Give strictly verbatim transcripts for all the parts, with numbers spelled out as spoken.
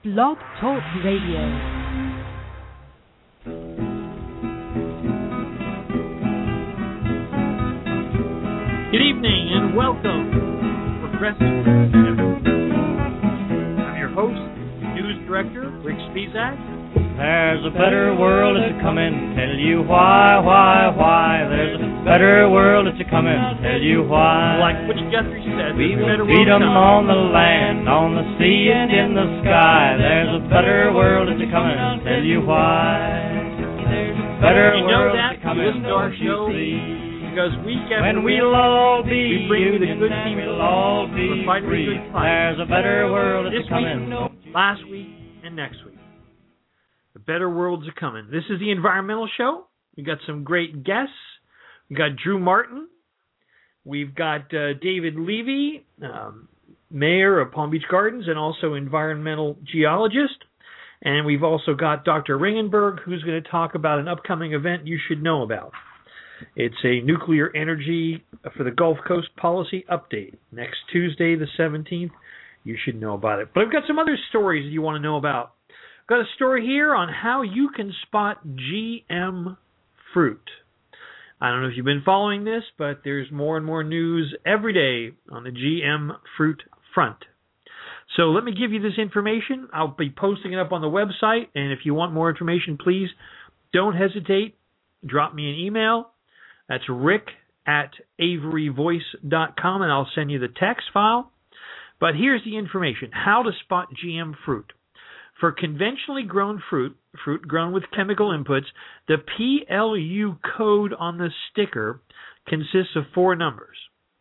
Blog Talk Radio. Good evening and welcome to Progressive. I'm your host, News Director, Rick Spizak. There's a better world that's a comin', tell you why, why, why. There's a better world that's a comin', tell you why. Like Woody Guthrie said, we will feed 'em on the land, on the sea and in the sky. There's a better world that's a comin', tell you why. There's a better you know world that, that's a comin', listen to our don't show, you see? because week after when week, we'll all be we bring you the good and people. we'll all be We're fighting the free. good fight. There's a better world that's This a comin'. week, last week, and next week. The better worlds are coming. This is the Environmental Show. We got some great guests. We got Drew Martin. We've got uh, David Levy, um, mayor of Palm Beach Gardens and also environmental geologist. And we've also got Doctor Ringenberg, who's going to talk about an upcoming event you should know about. It's a nuclear energy for the Gulf Coast policy update. Next Tuesday, the seventeenth, you should know about it. But I've got some other stories that you want to know about. Got a story here on how you can spot G M fruit. I don't know if you've been following this, but there's more and more news every day on the G M fruit front. So let me give you this information. I'll be posting it up on the website, and if you want more information, please don't hesitate. Drop me an email. That's rick at avery voice dot com, and I'll send you the text file. But here's the information, how to spot G M fruit. For conventionally grown fruit, fruit grown with chemical inputs, the P L U code on the sticker consists of four numbers.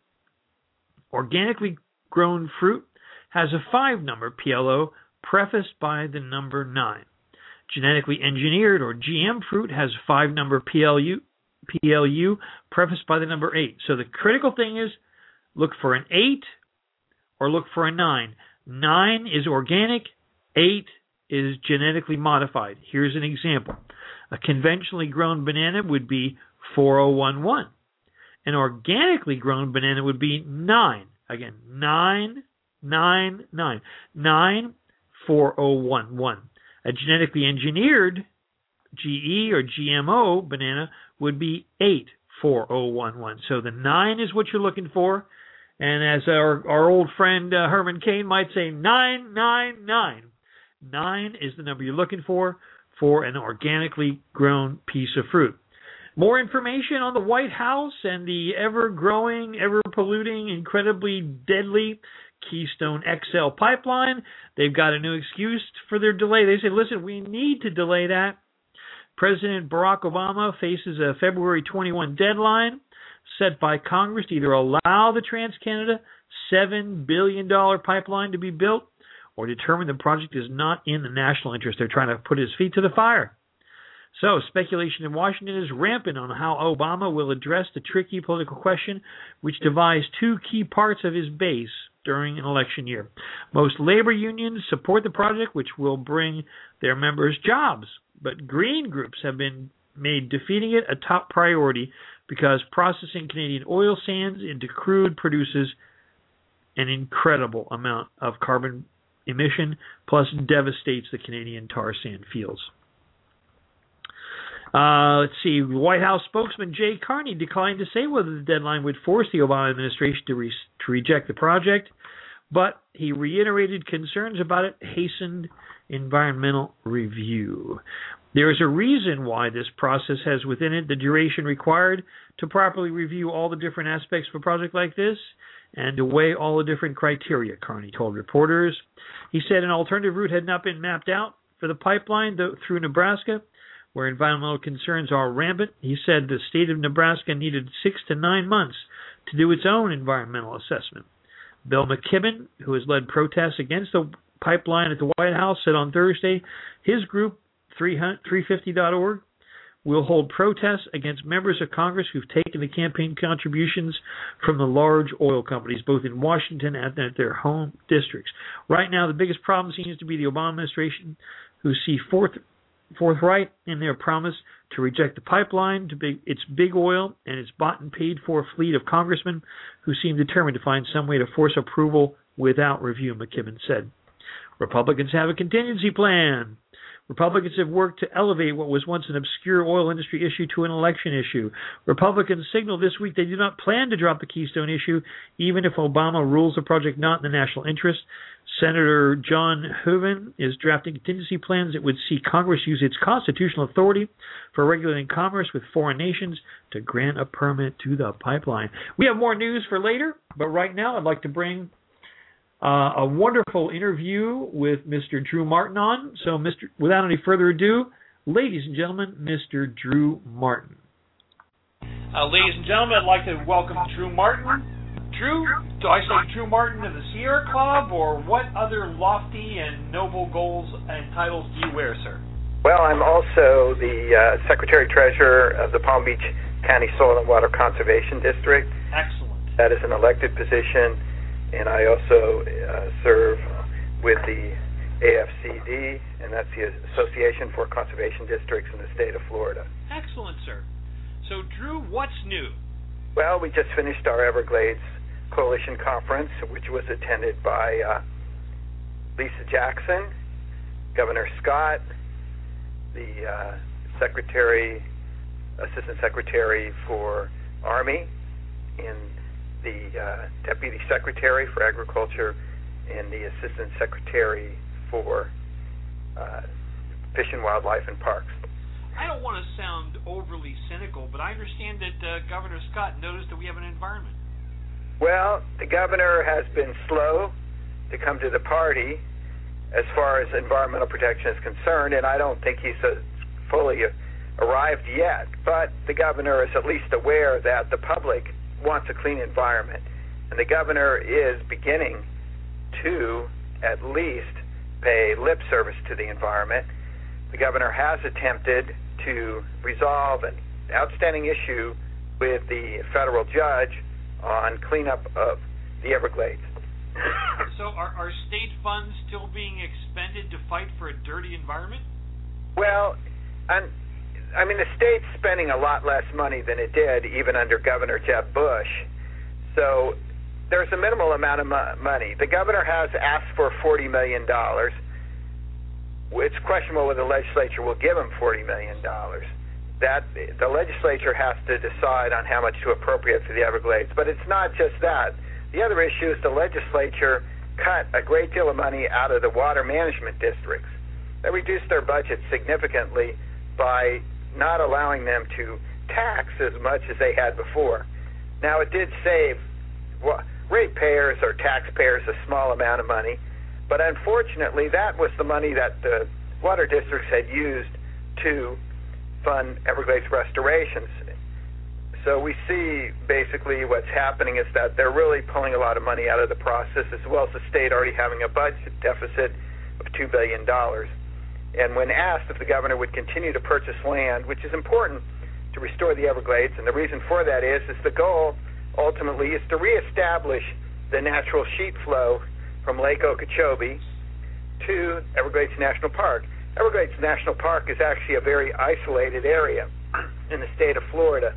Organically grown fruit has a five-number P L O prefaced by the number nine. Genetically engineered or G M fruit has a five-number P L U, P L U prefaced by the number eight. So the critical thing is look for an eight or look for a nine. nine is organic, eight is genetically modified. Here's an example. A conventionally grown banana would be four oh one one. An organically grown banana would be nine. Again, nine, nine, nine. nine, four oh one one. A genetically engineered G E or G M O banana would be eight, four oh one one. So the nine is what you're looking for. And as our, our old friend uh, Herman Cain might say, nine nine nine. Nine is the number you're looking for for an organically grown piece of fruit. More information on the White House and the ever-growing, ever-polluting, incredibly deadly Keystone X L pipeline. They've got a new excuse for their delay. They said, listen, we need to delay that. President Barack Obama faces a February twenty-first deadline set by Congress to either allow the TransCanada seven billion dollars pipeline to be built or determine the project is not in the national interest. They're trying to put his feet to the fire. So speculation in Washington is rampant on how Obama will address the tricky political question which divides two key parts of his base during an election year. Most labor unions support the project, which will bring their members jobs, but green groups have been made defeating it a top priority because processing Canadian oil sands into crude produces an incredible amount of carbon emission, plus devastates the Canadian tar sand fields. Uh, let's see. White House spokesman Jay Carney declined to say whether the deadline would force the Obama administration to, re- to reject the project, but he reiterated concerns about it hastened environmental review. There is a reason why this process has within it the duration required to properly review all the different aspects of a project like this and to weigh all the different criteria, Carney told reporters. He said an alternative route had not been mapped out for the pipeline through Nebraska, where environmental concerns are rampant. He said the state of Nebraska needed six to nine months to do its own environmental assessment. Bill McKibben, who has led protests against the pipeline at the White House, said on Thursday his group, three fifty dot org, will hold protests against members of Congress who've taken the campaign contributions from the large oil companies, both in Washington and at their home districts. Right now, the biggest problem seems to be the Obama administration, who see forth, forthright in their promise to reject the pipeline to big, its big oil and its bought and paid for fleet of congressmen who seem determined to find some way to force approval without review, McKibben said. Republicans have a contingency plan. Republicans have worked to elevate what was once an obscure oil industry issue to an election issue. Republicans signaled this week they do not plan to drop the Keystone issue, even if Obama rules the project not in the national interest. Senator John Hoeven is drafting contingency plans that would see Congress use its constitutional authority for regulating commerce with foreign nations to grant a permit to the pipeline. We have more news for later, but right now I'd like to bring uh, a wonderful interview with Mister Drew Martin on. So, Mister without any further ado, ladies and gentlemen, Mister Drew Martin. Uh, ladies and gentlemen, I'd like to welcome Drew Martin. Drew, do I say Drew Martin of the Sierra Club, or what other lofty and noble goals and titles do you wear, sir? Well, I'm also the uh, Secretary-Treasurer of the Palm Beach County Soil and Water Conservation District. Excellent. That is an elected position, and I also uh, serve with the A F C D, and that's the Association for Conservation Districts in the state of Florida. Excellent, sir. So, Drew, what's new? Well, we just finished our Everglades Coalition Conference, which was attended by uh, Lisa Jackson, Governor Scott, the uh, Secretary, Assistant Secretary for Army, and the uh, Deputy Secretary for Agriculture, and the Assistant Secretary for uh, Fish and Wildlife and Parks. I don't want to sound overly cynical, but I understand that uh, Governor Scott noticed that we have an environment. Well, the governor has been slow to come to the party as far as environmental protection is concerned, and I don't think he's uh, fully arrived yet. But the governor is at least aware that the public wants a clean environment, and the governor is beginning to at least pay lip service to the environment. The governor has attempted to resolve an outstanding issue with the federal judge on cleanup of the Everglades. So are, are state funds still being expended to fight for a dirty environment? Well, I'm, I mean, the state's spending a lot less money than it did even under Governor Jeb Bush. So there's a minimal amount of mo- money. The governor has asked for forty million dollars. It's questionable whether the legislature will give him forty million dollars. That the legislature has to decide on how much to appropriate for the Everglades. But it's not just that. The other issue is the legislature cut a great deal of money out of the water management districts. They reduced their budget significantly by not allowing them to tax as much as they had before. Now, it did save well, ratepayers or taxpayers a small amount of money, but unfortunately that was the money that the water districts had used to fund Everglades restorations. So we see basically what's happening is that they're really pulling a lot of money out of the process, as well as the state already having a budget deficit of two billion dollars. And when asked if the governor would continue to purchase land, which is important to restore the Everglades, and the reason for that is, is the goal ultimately is to reestablish the natural sheet flow from Lake Okeechobee to Everglades National Park. Everglades National Park is actually a very isolated area in the state of Florida.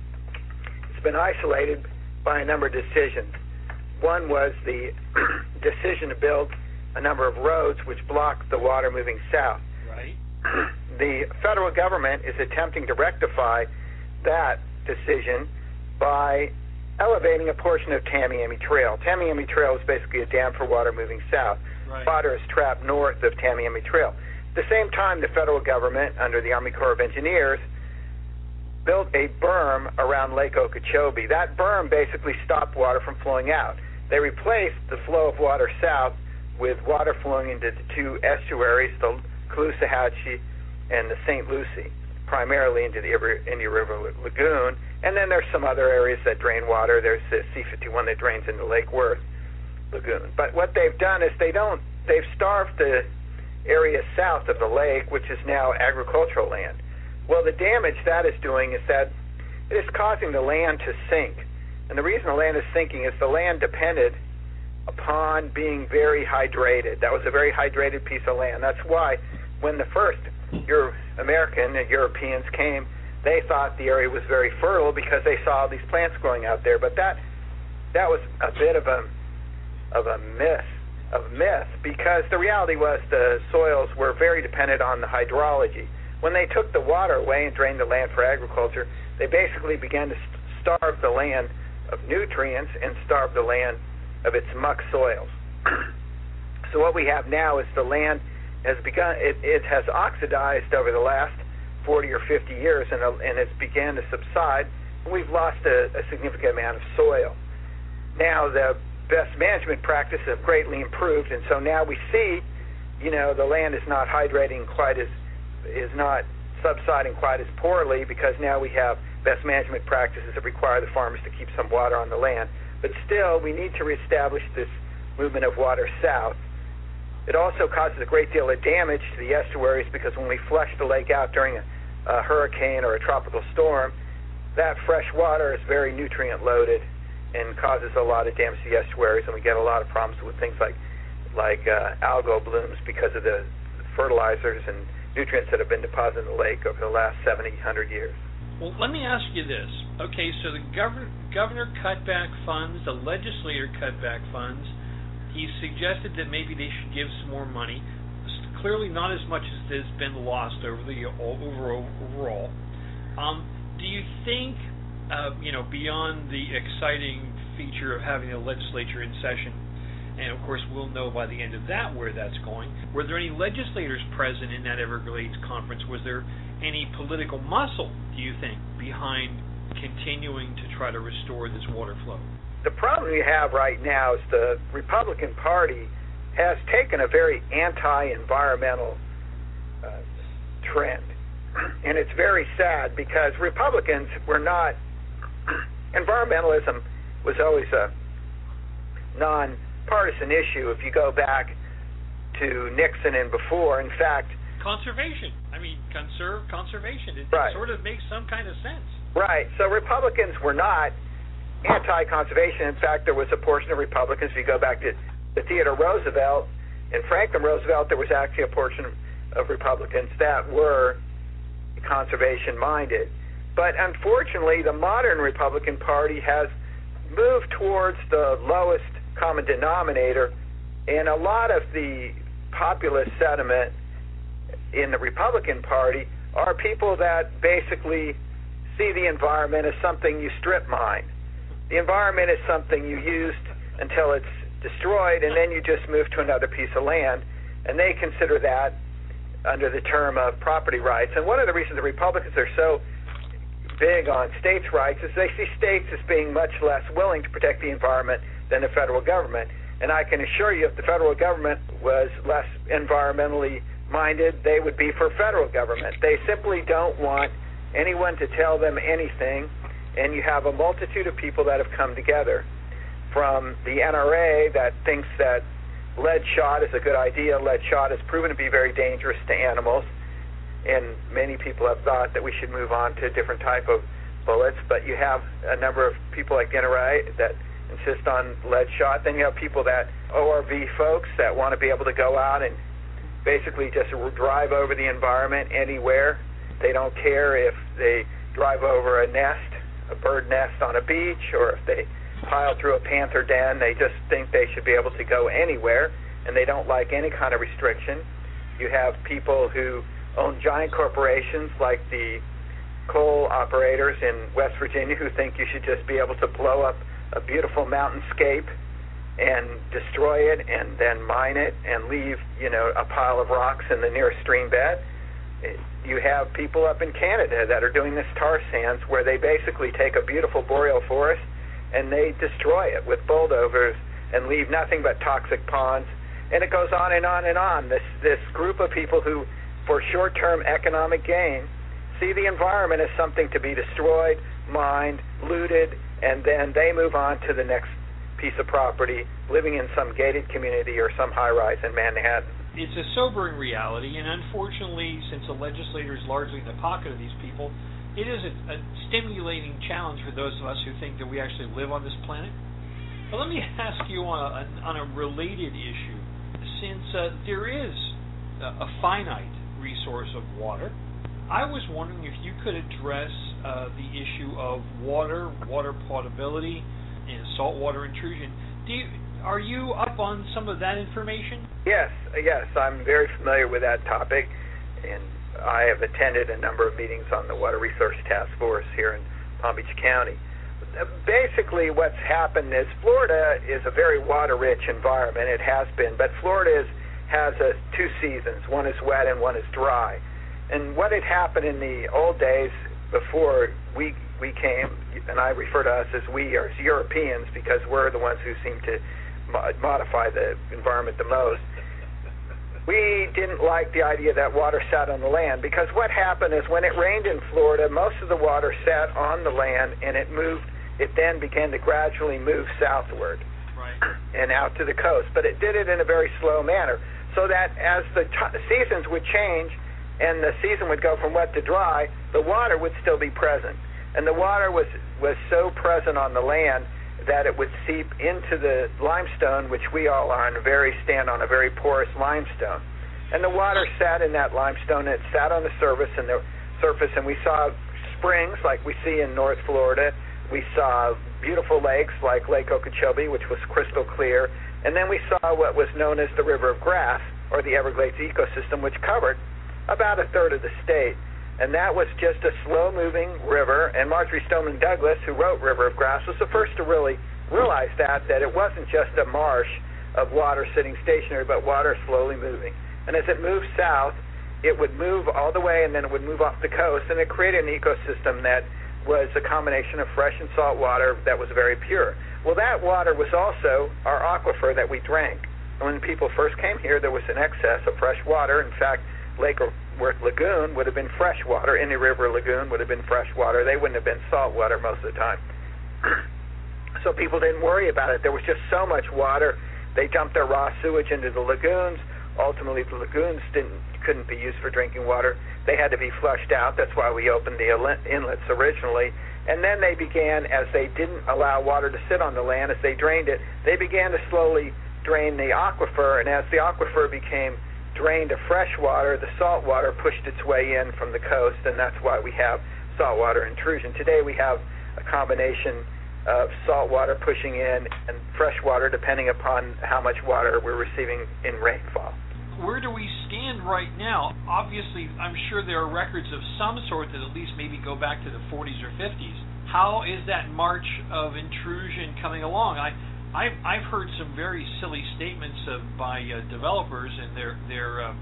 It's been isolated by a number of decisions. One was the decision to build a number of roads which block the water moving south. Right. The federal government is attempting to rectify that decision by elevating a portion of Tamiami Trail. Tamiami Trail is basically a dam for water moving south. Right. Water is trapped north of Tamiami Trail. At the same time, the federal government, under the Army Corps of Engineers, built a berm around Lake Okeechobee. That berm basically stopped water from flowing out. They replaced the flow of water south with water flowing into the two estuaries, the Caloosahatchee and the Saint Lucie, primarily into the Indian River Lagoon. And then there's some other areas that drain water. There's the C fifty-one that drains into Lake Worth Lagoon. But what they've done is they don't, they've starved the area south of the lake, which is now agricultural land. Well, the damage that is doing is that it is causing the land to sink. And the reason the land is sinking is the land depended upon being very hydrated. That was a very hydrated piece of land. That's why when the first Euro- American and Europeans came, they thought the area was very fertile because they saw these plants growing out there. But that that was a bit of a of a myth. of myth, because the reality was the soils were very dependent on the hydrology. When they took the water away and drained the land for agriculture, they basically began to starve the land of nutrients and starve the land of its muck soils. So what we have now is the land has begun, it, it has oxidized over the last forty or fifty years, and, and it's began to subside. We've lost a, a significant amount of soil. Now the best management practices have greatly improved, and so now we see, you know, the land is not hydrating quite as, is not subsiding quite as poorly, because now we have best management practices that require the farmers to keep some water on the land. But still, we need to reestablish this movement of water south. It also causes a great deal of damage to the estuaries, because when we flush the lake out during a, a hurricane or a tropical storm, that fresh water is very nutrient loaded and causes a lot of damage to the estuaries, and we get a lot of problems with things like like uh, algal blooms because of the fertilizers and nutrients that have been deposited in the lake over the last seventy, one hundred years. Well, let me ask you this. Okay, so the governor, governor cut back funds, the legislator cut back funds. He suggested that maybe they should give some more money. Clearly not as much as has been lost over the overall. Um, do you think, uh, you know, beyond the exciting feature of having a legislature in session, and of course we'll know by the end of that where that's going, were there any legislators present in that Everglades conference? Was there any political muscle, do you think, behind continuing to try to restore this water flow? The problem we have right now is the Republican Party has taken a very anti-environmental uh, trend. And it's very sad, because Republicans were not, environmentalism was always a non-partisan issue if you go back to Nixon and before. In fact, conservation. I mean, conserve conservation. It, right. it sort of makes some kind of sense. Right. So Republicans were not anti-conservation. In fact, there was a portion of Republicans, if you go back to, to Theodore Roosevelt and Franklin Roosevelt, there was actually a portion of Republicans that were conservation-minded. But unfortunately, the modern Republican Party has moved towards the lowest common denominator, and a lot of the populist sentiment in the Republican Party are people that basically see the environment as something you strip mine. The environment is something you used until it's destroyed, and then you just move to another piece of land, and they consider that under the term of property rights. And one of the reasons the Republicans are so big on states' rights is they see states as being much less willing to protect the environment than the federal government. And I can assure you, if the federal government was less environmentally minded, they would be for federal government. They simply don't want anyone to tell them anything. And you have a multitude of people that have come together, from the N R A that thinks that lead shot is a good idea. Lead shot has proven to be very dangerous to animals, and many people have thought that we should move on to a different type of bullets. But you have a number of people like the N R A that insist on lead shot. Then you have people that, O R V folks, that want to be able to go out and basically just drive over the environment anywhere. They don't care if they drive over a nest, a bird nest on a beach, or if they pile through a panther den. They just think they should be able to go anywhere, and they don't like any kind of restriction. You have people who own giant corporations like the coal operators in West Virginia who think you should just be able to blow up a beautiful mountainscape and destroy it and then mine it and leave, you know, a pile of rocks in the nearest stream bed. You have people up in Canada that are doing this tar sands, where they basically take a beautiful boreal forest and they destroy it with bulldozers and leave nothing but toxic ponds. And it goes on and on and on. This this group of people who, for short-term economic gain, see the environment as something to be destroyed, mined, looted, and then they move on to the next piece of property, living in some gated community or some high-rise in Manhattan. It's a sobering reality, and unfortunately, since the legislator is largely in the pocket of these people, it is a, a stimulating challenge for those of us who think that we actually live on this planet. But let me ask you on a, on a related issue. Since uh, there is a, a finite resource of water, I was wondering if you could address uh, the issue of water, water potability, and saltwater intrusion. Do you, are you up on some of that information? Yes, yes, I'm very familiar with that topic, and I have attended a number of meetings on the Water Resource Task Force here in Palm Beach County. Basically, what's happened is Florida is a very water-rich environment. It has been, but Florida is, has a, two seasons. One is wet and one is dry. And what had happened in the old days before we we came, and I refer to us as we as Europeans because we're the ones who seem to modify the environment the most. We didn't like the idea that water sat on the land because what happened is when it rained in Florida, most of the water sat on the land and it moved. It then began to gradually move southward right. and out to the coast, but it did it in a very slow manner, so that as the t- seasons would change and the season would go from wet to dry, the water would still be present. And the water was, was so present on the land that it would seep into the limestone, which we all are on a very stand on a very porous limestone. And the water sat in that limestone, and it sat on the surface and the surface, and we saw springs like we see in North Florida. We saw beautiful lakes like Lake Okeechobee, which was crystal clear, and then we saw what was known as the River of Grass, or the Everglades ecosystem, which covered about a third of the state. And that was just a slow-moving river, and Marjorie Stoneman Douglas, who wrote River of Grass, was the first to really realize that, that it wasn't just a marsh of water sitting stationary, but water slowly moving. And as it moved south, it would move all the way, and then it would move off the coast, and it created an ecosystem that was a combination of fresh and salt water that was very pure. Well, that water was also our aquifer that we drank. And when people first came here, there was an excess of fresh water. In fact, Lake Worth Lagoon would have been fresh water. Any river lagoon would have been fresh water. They wouldn't have been salt water most of the time. So people didn't worry about it. There was just so much water. They dumped their raw sewage into the lagoons. Ultimately, the lagoons didn't couldn't be used for drinking water. They had to be flushed out. That's why we opened the inlets originally. And then they began, as they didn't allow water to sit on the land, as they drained it, they began to slowly drain the aquifer. And as the aquifer became drained of fresh water, the salt water pushed its way in from the coast, and that's why we have saltwater intrusion. Today we have a combination of salt water pushing in and fresh water depending upon how much water we're receiving in rainfall. Where do we stand right now? Obviously, I'm sure there are records of some sort that at least maybe go back to the forties or fifties. How is that march of intrusion coming along? I I've, I've heard some very silly statements of, by uh, developers and their their uh,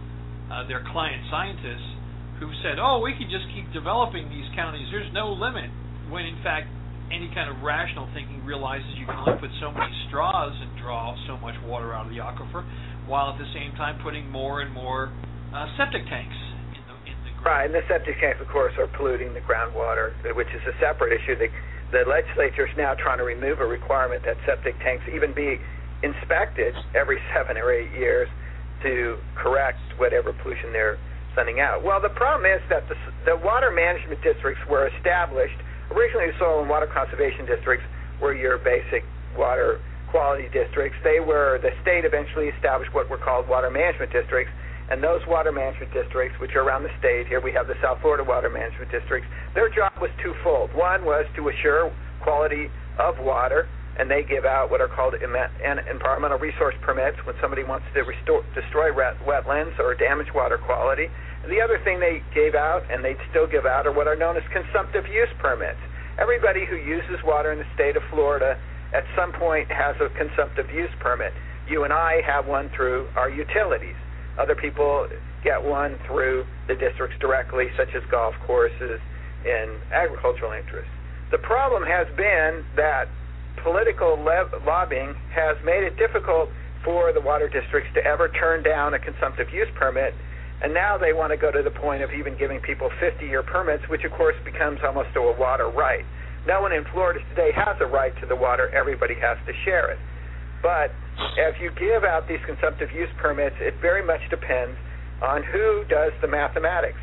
uh, their client scientists who said, "Oh, we can just keep developing these counties. There's no limit." When in fact, any kind of rational thinking realizes you can only put so many straws and draw so much water out of the aquifer, while at the same time putting more and more uh, septic tanks in the in the ground. Right, and the septic tanks, of course, are polluting the groundwater, which is a separate issue. They, The legislature is now trying to remove a requirement that septic tanks even be inspected every seven or eight years to correct whatever pollution they're sending out. Well, the problem is that the, the water management districts were established. Originally, the soil and water conservation districts were your basic water quality districts. They were, the state eventually established what were called water management districts. And those water management districts, which are around the state, here we have the South Florida Water Management Districts, their job was twofold. One was to assure quality of water, and they give out what are called environmental resource permits when somebody wants to restore, destroy wetlands or damage water quality. And the other thing they gave out, and they still give out, are what are known as consumptive use permits. Everybody who uses water in the state of Florida at some point has a consumptive use permit. You and I have one through our utilities. Other people get one through the districts directly, such as golf courses and agricultural interests. The problem has been that political le- lobbying has made it difficult for the water districts to ever turn down a consumptive use permit, and now they want to go to the point of even giving people fifty-year permits, which of course becomes almost a water right. No one in Florida today has a right to the water. Everybody has to share it. But if you give out these consumptive use permits, it very much depends on who does the mathematics.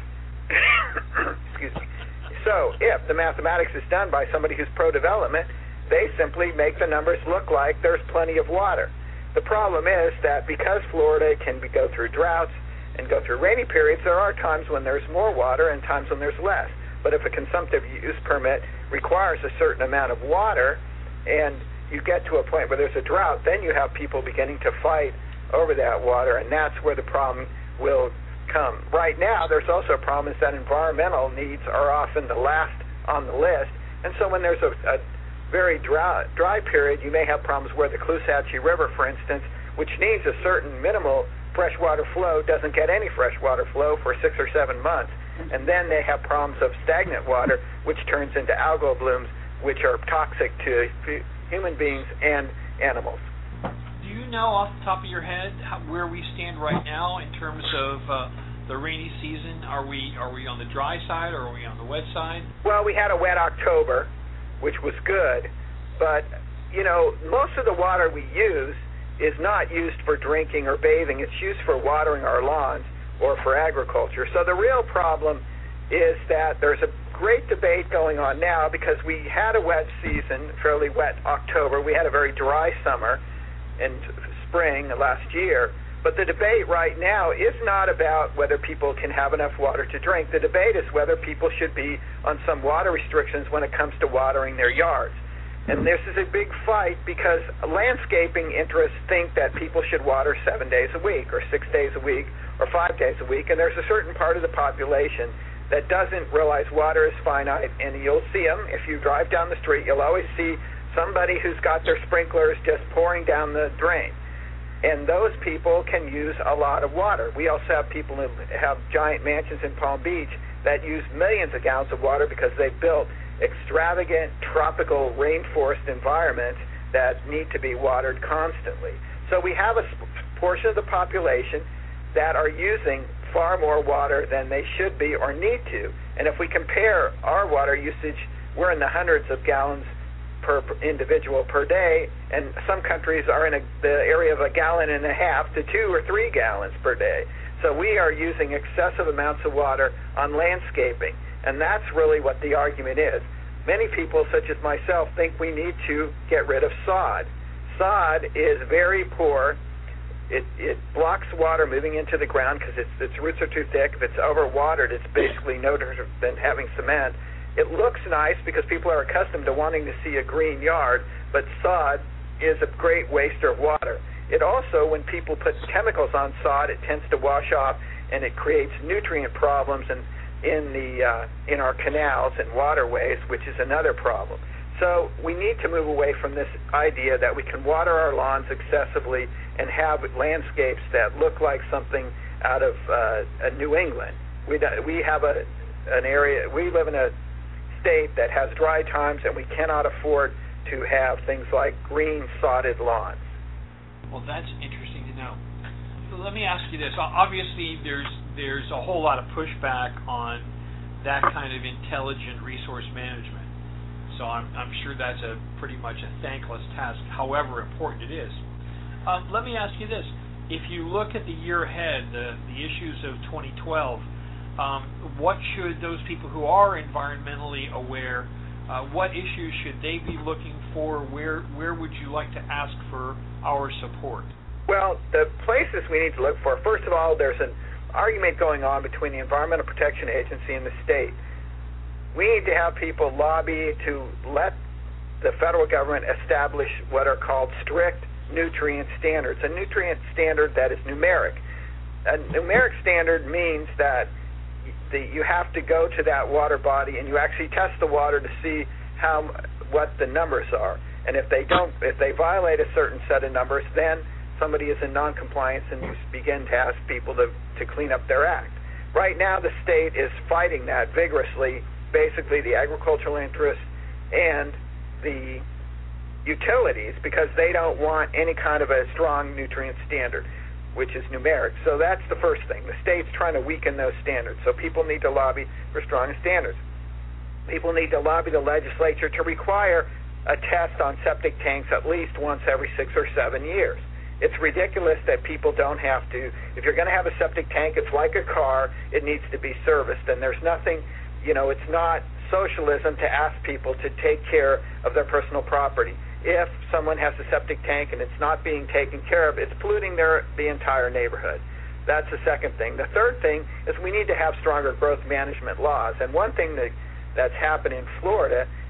Excuse me. So if the mathematics is done by somebody who's pro-development, they simply make the numbers look like there's plenty of water. The problem is that because Florida can be, go through droughts and go through rainy periods, there are times when there's more water and times when there's less. But if a consumptive use permit requires a certain amount of water, and you get to a point where there's a drought, then you have people beginning to fight over that water, and that's where the problem will come. Right now, there's also a problem is that environmental needs are often the last on the list, and so when there's a, a very dry, dry period, you may have problems where the Caloosahatchee River, for instance, which needs a certain minimal freshwater flow, doesn't get any freshwater flow for six or seven months. And then they have problems of stagnant water, which turns into algal blooms, which are toxic to human beings and animals. Do you know off the top of your head how, where we stand right now in terms of uh, the rainy season? Are we are we on the dry side or are we on the wet side? Well, we had a wet October, which was good, but, you know, most of the water we use is not used for drinking or bathing. It's used for watering our lawns or for agriculture. So the real problem is that there's a great debate going on now because we had a wet season, fairly wet October. We had a very dry summer and spring last year. But the debate right now is not about whether people can have enough water to drink. The debate is whether people should be on some water restrictions when it comes to watering their yards. And this is a big fight because landscaping interests think that people should water seven days a week or six days a week or five days a week. And there's a certain part of the population that doesn't realize water is finite. And you'll see them. If you drive down the street, you'll always see somebody who's got their sprinklers just pouring down the drain. And those people can use a lot of water. We also have people who have giant mansions in Palm Beach that use millions of gallons of water because they've built extravagant tropical rainforest environments that need to be watered constantly. So we have a portion of the population that are using far more water than they should be or need to. And if we compare our water usage, we're in the hundreds of gallons per individual per day, and some countries are in a, the area of a gallon and a half to two or three gallons per day. So we are using excessive amounts of water on landscaping. And that's really what the argument is. Many people, such as myself, think we need to get rid of sod. Sod is very poor. It, it blocks water moving into the ground because its, its roots are too thick. If it's overwatered, it's basically no different than having cement. It looks nice because people are accustomed to wanting to see a green yard, but sod is a great waster of water. It also, when people put chemicals on sod, it tends to wash off, and it creates nutrient problems and in the uh, in our canals and waterways, which is another problem. So we need to move away from this idea that we can water our lawns excessively and have landscapes that look like something out of uh, New England. We we have a an area. We live in a state that has dry times, and we cannot afford to have things like green sodded lawns. Well, that's interesting to know. Let me ask you this. Obviously, there's there's a whole lot of pushback on that kind of intelligent resource management. So I'm, I'm sure that's a pretty much a thankless task, however important it is. Um, let me ask you this. If you look at the year ahead, the, the issues of twenty twelve, um, what should those people who are environmentally aware, uh, what issues should they be looking for? Where, where would you like to ask for our support? Well, the places we need to look for, first of all, there's an argument going on between the Environmental Protection Agency and the state. We need to have people lobby to let the federal government establish what are called strict nutrient standards, a nutrient standard that is numeric. A numeric standard means that the, you have to go to that water body and you actually test the water to see how what the numbers are. And if they don't, if they violate a certain set of numbers, then somebody is in noncompliance and you begin to ask people to, to clean up their act. Right now, the state is fighting that vigorously, basically the agricultural interests and the utilities, because they don't want any kind of a strong nutrient standard, which is numeric. So that's the first thing. The state's trying to weaken those standards. So people need to lobby for stronger standards. People need to lobby the legislature to require a test on septic tanks at least once every six or seven years. It's ridiculous that people don't have to. If you're going to have a septic tank, it's like a car. It needs to be serviced. And there's nothing, you know, it's not socialism to ask people to take care of their personal property. If someone has a septic tank and it's not being taken care of, it's polluting their the entire neighborhood. That's the second thing. The third thing is we need to have stronger growth management laws. And one thing that, that's happened in Florida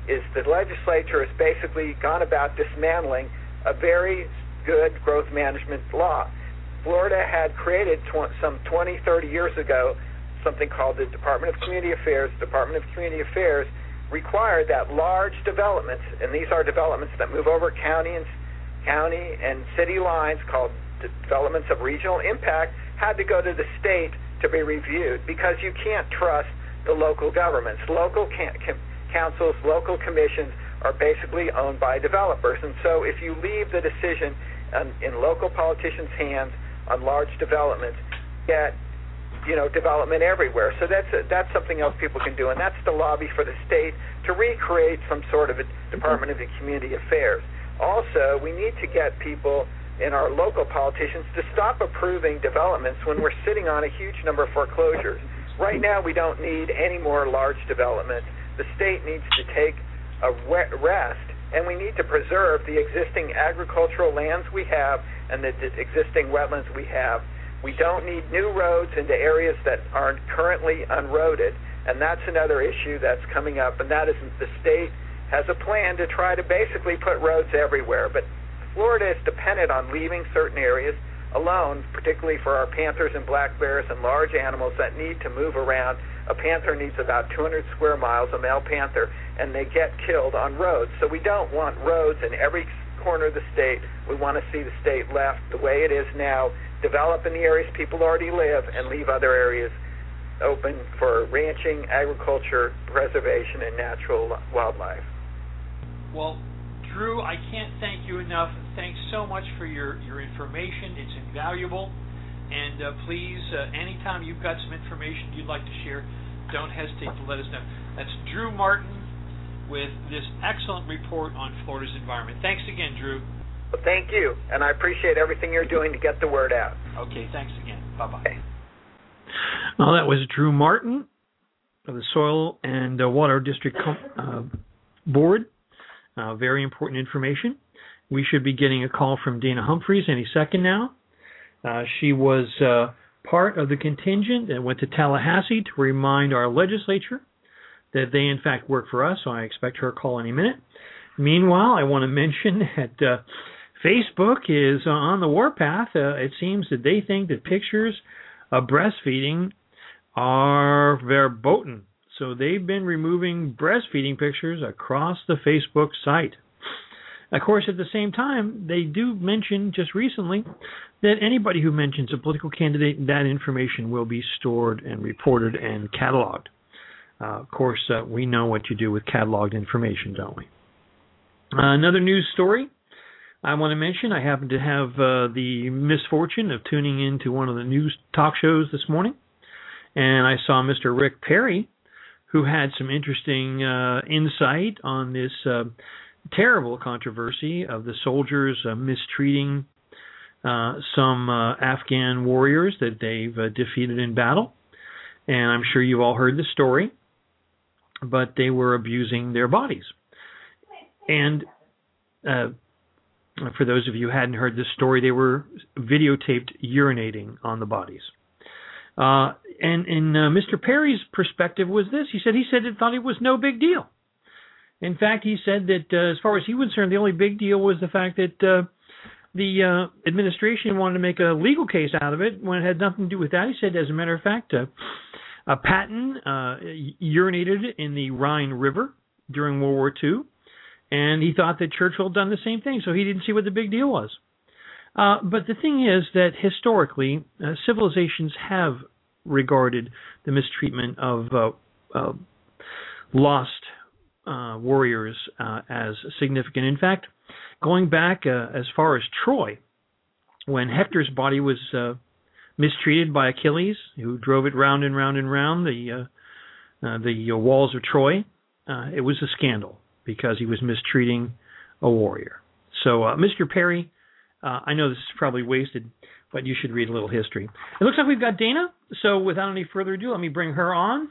is the legislature has basically gone about dismantling a very good growth management law. Florida had created tw- some twenty, thirty years ago something called the Department of Community Affairs. Department of Community Affairs required that large developments, and these are developments that move over county and county and city lines called developments of regional impact, had to go to the state to be reviewed because you can't trust the local governments. Local can- can- councils, local commissions are basically owned by developers, and so if you leave the decision on, in local politicians' hands on large developments, get you know development everywhere. So that's a, that's something else people can do, and that's the lobby for the state to recreate some sort of a Department of Community Affairs. Also, we need to get people in our local politicians to stop approving developments when we're sitting on a huge number of foreclosures. Right now, we don't need any more large development. The state needs to take a rest, and we need to preserve the existing agricultural lands we have and the existing wetlands we have. We don't need new roads into areas that aren't currently unroaded, and that's another issue that's coming up, and that is the state has a plan to try to basically put roads everywhere, but Florida is dependent on leaving certain areas alone, particularly for our panthers and black bears and large animals that need to move around. A panther needs about two hundred square miles, a male panther, and they get killed on roads. So we don't want roads in every corner of the state. We want to see the state left the way it is now, develop in the areas people already live, and leave other areas open for ranching, agriculture, preservation, and natural wildlife. Well, Drew, I can't thank you enough. Thanks so much for your, your information. It's invaluable. And uh, please, uh, anytime you've got some information you'd like to share, don't hesitate to let us know. That's Drew Martin with this excellent report on Florida's environment. Thanks again, Drew. Well, thank you, and I appreciate everything you're doing to get the word out. Okay, thanks again. Bye-bye. Okay. Well, that was Drew Martin of the Soil and uh, Water District uh, Board. Uh, very important information. We should be getting a call from Dana Humphreys any second now. Uh, she was uh, part of the contingent that went to Tallahassee to remind our legislature that they, in fact, work for us, so I expect her call any minute. Meanwhile, I want to mention that uh, Facebook is on the warpath. Uh, it seems that they think that pictures of breastfeeding are verboten. So they've been removing breastfeeding pictures across the Facebook site. Of course, at the same time, they do mention just recently that anybody who mentions a political candidate, that information will be stored and reported and cataloged. Uh, of course, uh, we know what you do with cataloged information, don't we? Uh, another news story I want to mention, I happen to have uh, the misfortune of tuning into one of the news talk shows this morning, and I saw Mister Rick Perry, who had some interesting uh, insight on this uh, terrible controversy of the soldiers uh, mistreating uh, some uh, Afghan warriors that they've uh, defeated in battle. And I'm sure you've all heard the story, but they were abusing their bodies. And uh, for those of you who hadn't heard this story, they were videotaped urinating on the bodies. Uh, and and uh, Mister Perry's perspective was this. He said he said it thought it was no big deal. In fact, he said that uh, as far as he was concerned, the only big deal was the fact that uh, the uh, administration wanted to make a legal case out of it when it had nothing to do with that. He said, as a matter of fact, uh, uh, Patton uh, urinated in the Rhine River during World War Two, and he thought that Churchill had done the same thing, so he didn't see what the big deal was. Uh, but the thing is that historically, uh, civilizations have regarded the mistreatment of uh, uh, lost uh, warriors uh, as significant. In fact, going back uh, as far as Troy, when Hector's body was uh, mistreated by Achilles, who drove it round and round and round the uh, uh, the uh, walls of Troy, uh, it was a scandal because he was mistreating a warrior. So, uh, Mister Perry, Uh, I know this is probably wasted, but you should read a little history. It looks like we've got Dana, so without any further ado, let me bring her on.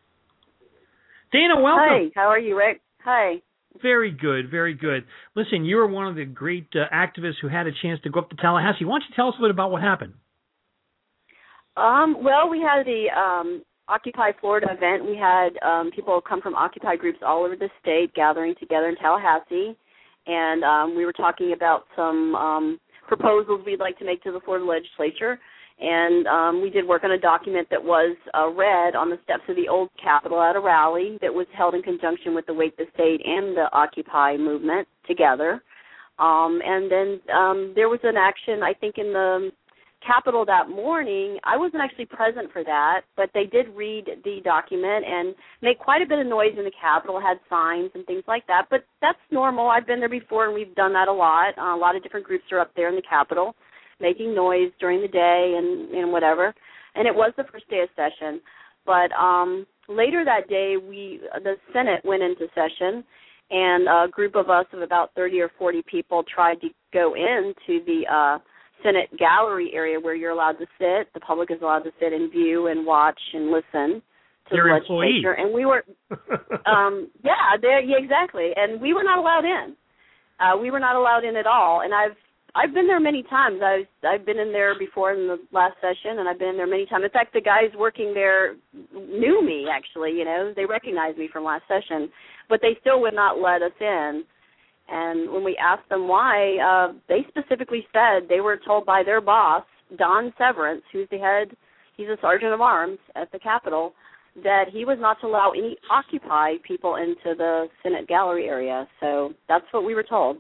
Dana, welcome. Hi, how are you, Rick? Hi. Very good, very good. Listen, you were one of the great uh, activists who had a chance to go up to Tallahassee. Why don't you tell us a bit about what happened? Um, well, we had the um, Occupy Florida event. We had um, people come from Occupy groups all over the state gathering together in Tallahassee, and um, we were talking about some um, proposals we'd like to make to the Florida legislature. And um, we did work on a document that was uh, read on the steps of the old Capitol at a rally that was held in conjunction with the Wake the State and the Occupy movement together. Um, and then um, there was an action, I think, in the Capitol that morning. I wasn't actually present for that, but they did read the document and make quite a bit of noise in the Capitol, had signs and things like that. But that's normal. I've been there before, and we've done that a lot. Uh, a lot of different groups are up there in the Capitol making noise during the day and, and whatever. And it was the first day of session. But um, later that day, we the Senate went into session, and a group of us of about thirty or forty people tried to go into the uh, Senate gallery area where you're allowed to sit. The public is allowed to sit and view and watch and listen to They're the legislature. employees. And we were, um, yeah, yeah, exactly. And we were not allowed in. Uh, we were not allowed in at all. And I've I've been there many times. I've I've been in there before in the last session, and I've been in there many times. In fact, the guys working there knew me, actually. You know, they recognized me from last session, but they still would not let us in. And when we asked them why, uh, they specifically said they were told by their boss, Don Severance, who's the head, he's a sergeant of arms at the Capitol, that he was not to allow any Occupy people into the Senate gallery area. So that's what we were told.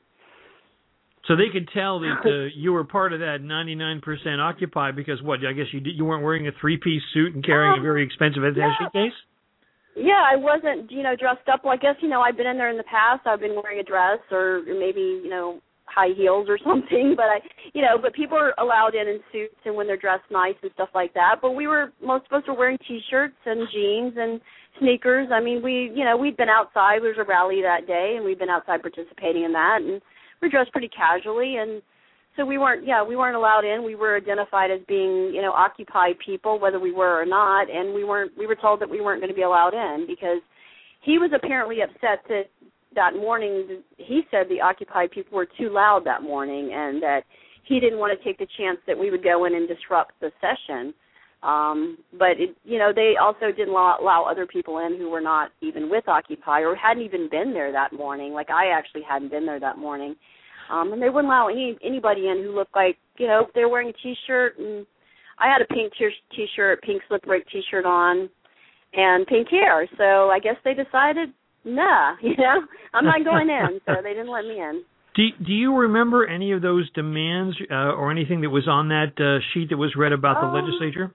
So they could tell that uh, you were part of that ninety-nine percent Occupy because, what, I guess you did, you weren't wearing a three-piece suit and carrying um, a very expensive attaché yeah. case? Yeah, I wasn't, you know, dressed up. Well, I guess, you know, I've been in there in the past. I've been wearing a dress or maybe, you know, high heels or something. But, I, you know, but people are allowed in in suits and when they're dressed nice and stuff like that. But we were, most of us were wearing T-shirts and jeans and sneakers. I mean, we, you know, we'd been outside. There was a rally that day, and we'd been outside participating in that. And we were dressed pretty casually. And so we weren't, yeah, we weren't allowed in. We were identified as being, you know, Occupy people, whether we were or not, and we weren't. We were told that we weren't going to be allowed in because he was apparently upset that that morning. He said the Occupy people were too loud that morning, and that he didn't want to take the chance that we would go in and disrupt the session. Um, but it, you know, they also didn't allow, allow other people in who were not even with Occupy or hadn't even been there that morning. Like I actually hadn't been there that morning. Um, and they wouldn't allow any anybody in who looked like, you know, they were wearing a T-shirt, and I had a pink T-shirt, pink slip break T-shirt on, and pink hair. So I guess they decided, nah, you know, I'm not going in. So they didn't let me in. Do Do you remember any of those demands uh, or anything that was on that uh, sheet that was read about the um, legislature?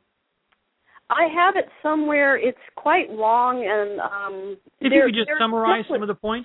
I have it somewhere. It's quite long, and um, if you could just summarize some of the points.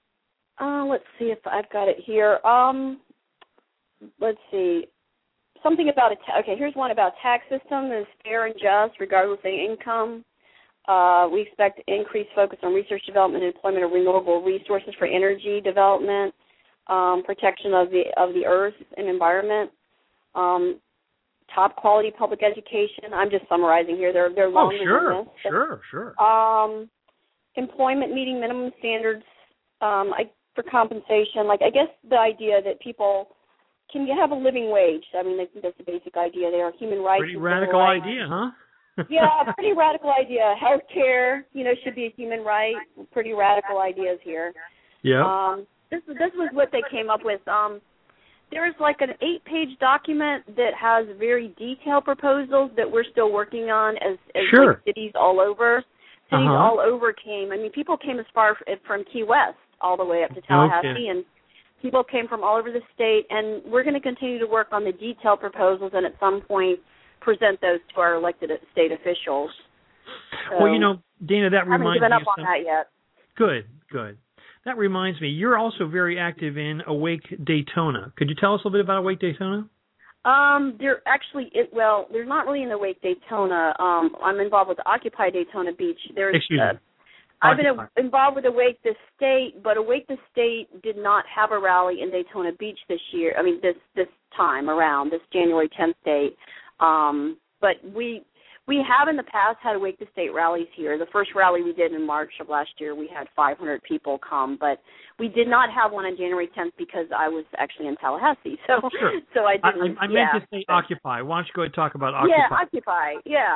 Uh, let's see if I've got it here. Um, let's see. Something about a ta- okay. Here's one about tax system that is fair and just, regardless of income. Uh, we expect increased focus on research, development, and employment of renewable resources for energy development, um, protection of the of the earth and environment, um, top quality public education. I'm just summarizing here. They're they're longer oh, sure, than this. sure, sure. Um, employment meeting minimum standards. Um, I. For compensation, like I guess the idea that people can have a living wage. I mean, I think that's the basic idea there. Human rights. Pretty radical idea, huh? Yeah, pretty radical idea. Healthcare, you know, should be a human right. Pretty radical ideas here. Yeah. Um, this this was what they came up with. Um, there is like an eight-page document that has very detailed proposals that we're still working on as, as sure. like cities all over. Cities uh-huh. all over came. I mean, people came as far from Key West all the way up to Tallahassee, okay. and people came from all over the state, and we're going to continue to work on the detailed proposals and at some point present those to our elected state officials. So, well, you know, Dana, that I haven't reminds given me up of on some... that yet. Good, good. That reminds me, you're also very active in Awake Daytona. Could you tell us a little bit about Awake Daytona? Um, there actually, it, well, there's not really an Awake Daytona. Um, I'm involved with Occupy Daytona Beach. There's, Excuse uh, me. I've been a, involved with Awake the State, but Awake the State did not have a rally in Daytona Beach this year. I mean, this this time around, this January tenth date. Um, but we we have in the past had Awake the State rallies here. The first rally we did in March of last year, we had five hundred people come, but we did not have one on January tenth because I was actually in Tallahassee. So, sure. so I didn't. I, I yeah. meant to say Occupy. Why don't you go ahead and talk about Occupy? Yeah, Occupy. Yeah.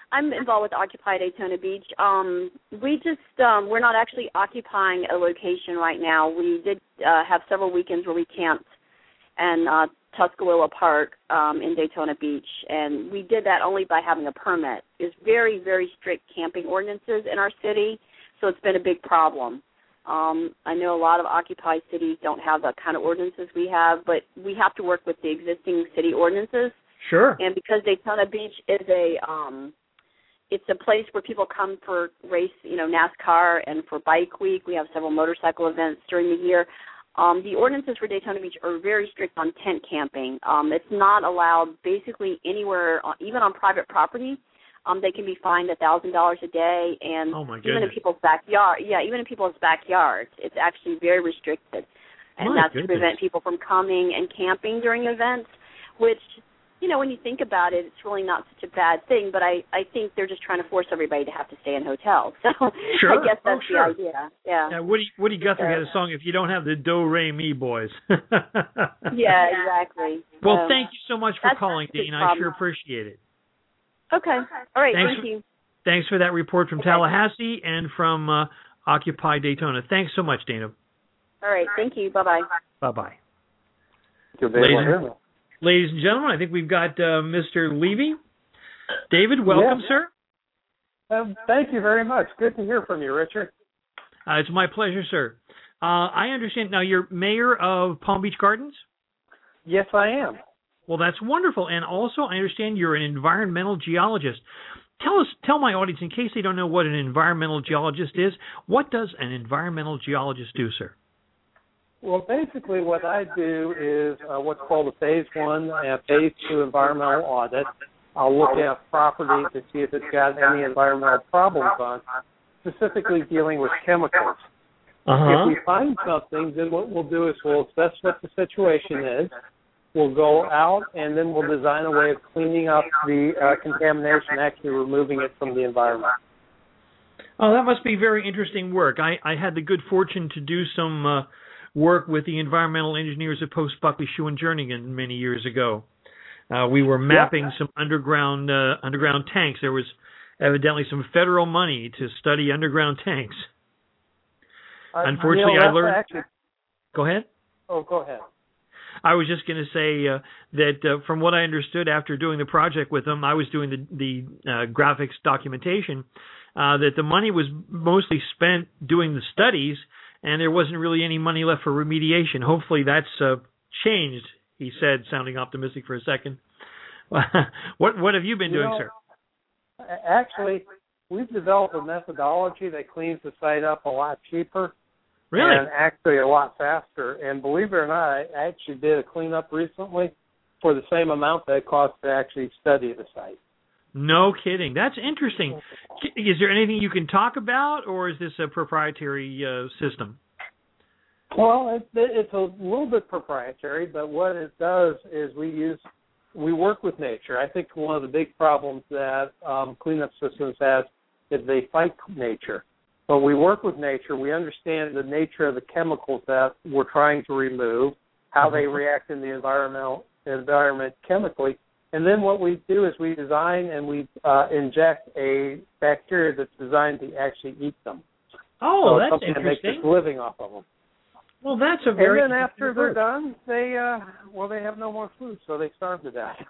I'm involved with Occupy Daytona Beach. Um, we just um, we're not actually occupying a location right now. We did uh, have several weekends where we camped in uh, Tuscaloosa Park um, in Daytona Beach, and we did that only by having a permit. There's very, very strict camping ordinances in our city, so it's been a big problem. Um, I know a lot of occupied cities don't have the kind of ordinances we have, but we have to work with the existing city ordinances. Sure. And because Daytona Beach is a um, it's a place where people come for race, you know, NASCAR and for Bike Week. We have several motorcycle events during the year. Um, the ordinances for Daytona Beach are very strict on tent camping. Um, it's not allowed basically anywhere, even on private property. Um, they can be fined a thousand dollars a day, and oh my even in people's backyard. Yeah, even in people's backyards, it's actually very restricted, and my that's goodness. to prevent people from coming and camping during events, which. You know, when you think about it, it's really not such a bad thing, but I, I think they're just trying to force everybody to have to stay in hotels. So sure. I guess that's oh, sure. the idea. Yeah. yeah Woody, Woody Guthrie had a song, If You Don't Have the Do-Re-Mi Boys. yeah, exactly. Well, um, thank you so much for calling, Dean. I sure appreciate it. Okay. All right. Thanks thank for, you. Thanks for that report from okay. Tallahassee and from uh, Occupy Daytona. Thanks so much, Dana. All right. Thank you. Bye-bye. Bye-bye. Ladies, Ladies and gentlemen, I think we've got uh, Mister Levy. David, welcome, yes. sir. Um, thank you very much. Good to hear from you, Richard. Uh, it's my pleasure, sir. Uh, I understand now you're mayor of Palm Beach Gardens? Yes, I am. Well, that's wonderful. And also, I understand you're an environmental geologist. Tell us, tell my audience, in case they don't know what an environmental geologist is, what does an environmental geologist do, sir? Well, basically what I do is uh, what's called a phase one and phase two environmental audit. I'll look at property to see if it's got any environmental problems on, specifically dealing with chemicals. Uh-huh. If we find something, then what we'll do is we'll assess what the situation is. We'll go out, and then we'll design a way of cleaning up the uh, contamination, actually removing it from the environment. Oh, that must be very interesting work. I, I had the good fortune to do some uh, work with the environmental engineers at Post Buckley, Shoe and Jernigan many years ago. Uh, we were mapping yeah. some underground uh, underground tanks. There was evidently some federal money to study underground tanks. Uh, Unfortunately, you know, I learned. Actually... Go ahead. Oh, go ahead. I was just going to say uh, that uh, from what I understood after doing the project with them, I was doing the, the uh, graphics documentation, uh, that the money was mostly spent doing the studies, and there wasn't really any money left for remediation. Hopefully that's uh, changed, he said, sounding optimistic for a second. what what have you been you doing, know, sir? Actually, we've developed a methodology that cleans the site up a lot cheaper. Really? And actually a lot faster. And believe it or not, I actually did a cleanup recently for the same amount that it cost to actually study the site. No kidding. That's interesting. Is there anything you can talk about, or is this a proprietary uh, system? Well, it, it's a little bit proprietary, but what it does is we use we work with nature. I think one of the big problems that um, cleanup systems have is they fight nature. But we work with nature. We understand the nature of the chemicals that we're trying to remove, how they react in the environmental environment chemically, and then what we do is we design and we uh, inject a bacteria that's designed to actually eat them. Oh, so that's something interesting. That makes us living off of them. Well, that's a very. And then after they're done, they uh, well, they have no more food, so they starve to death.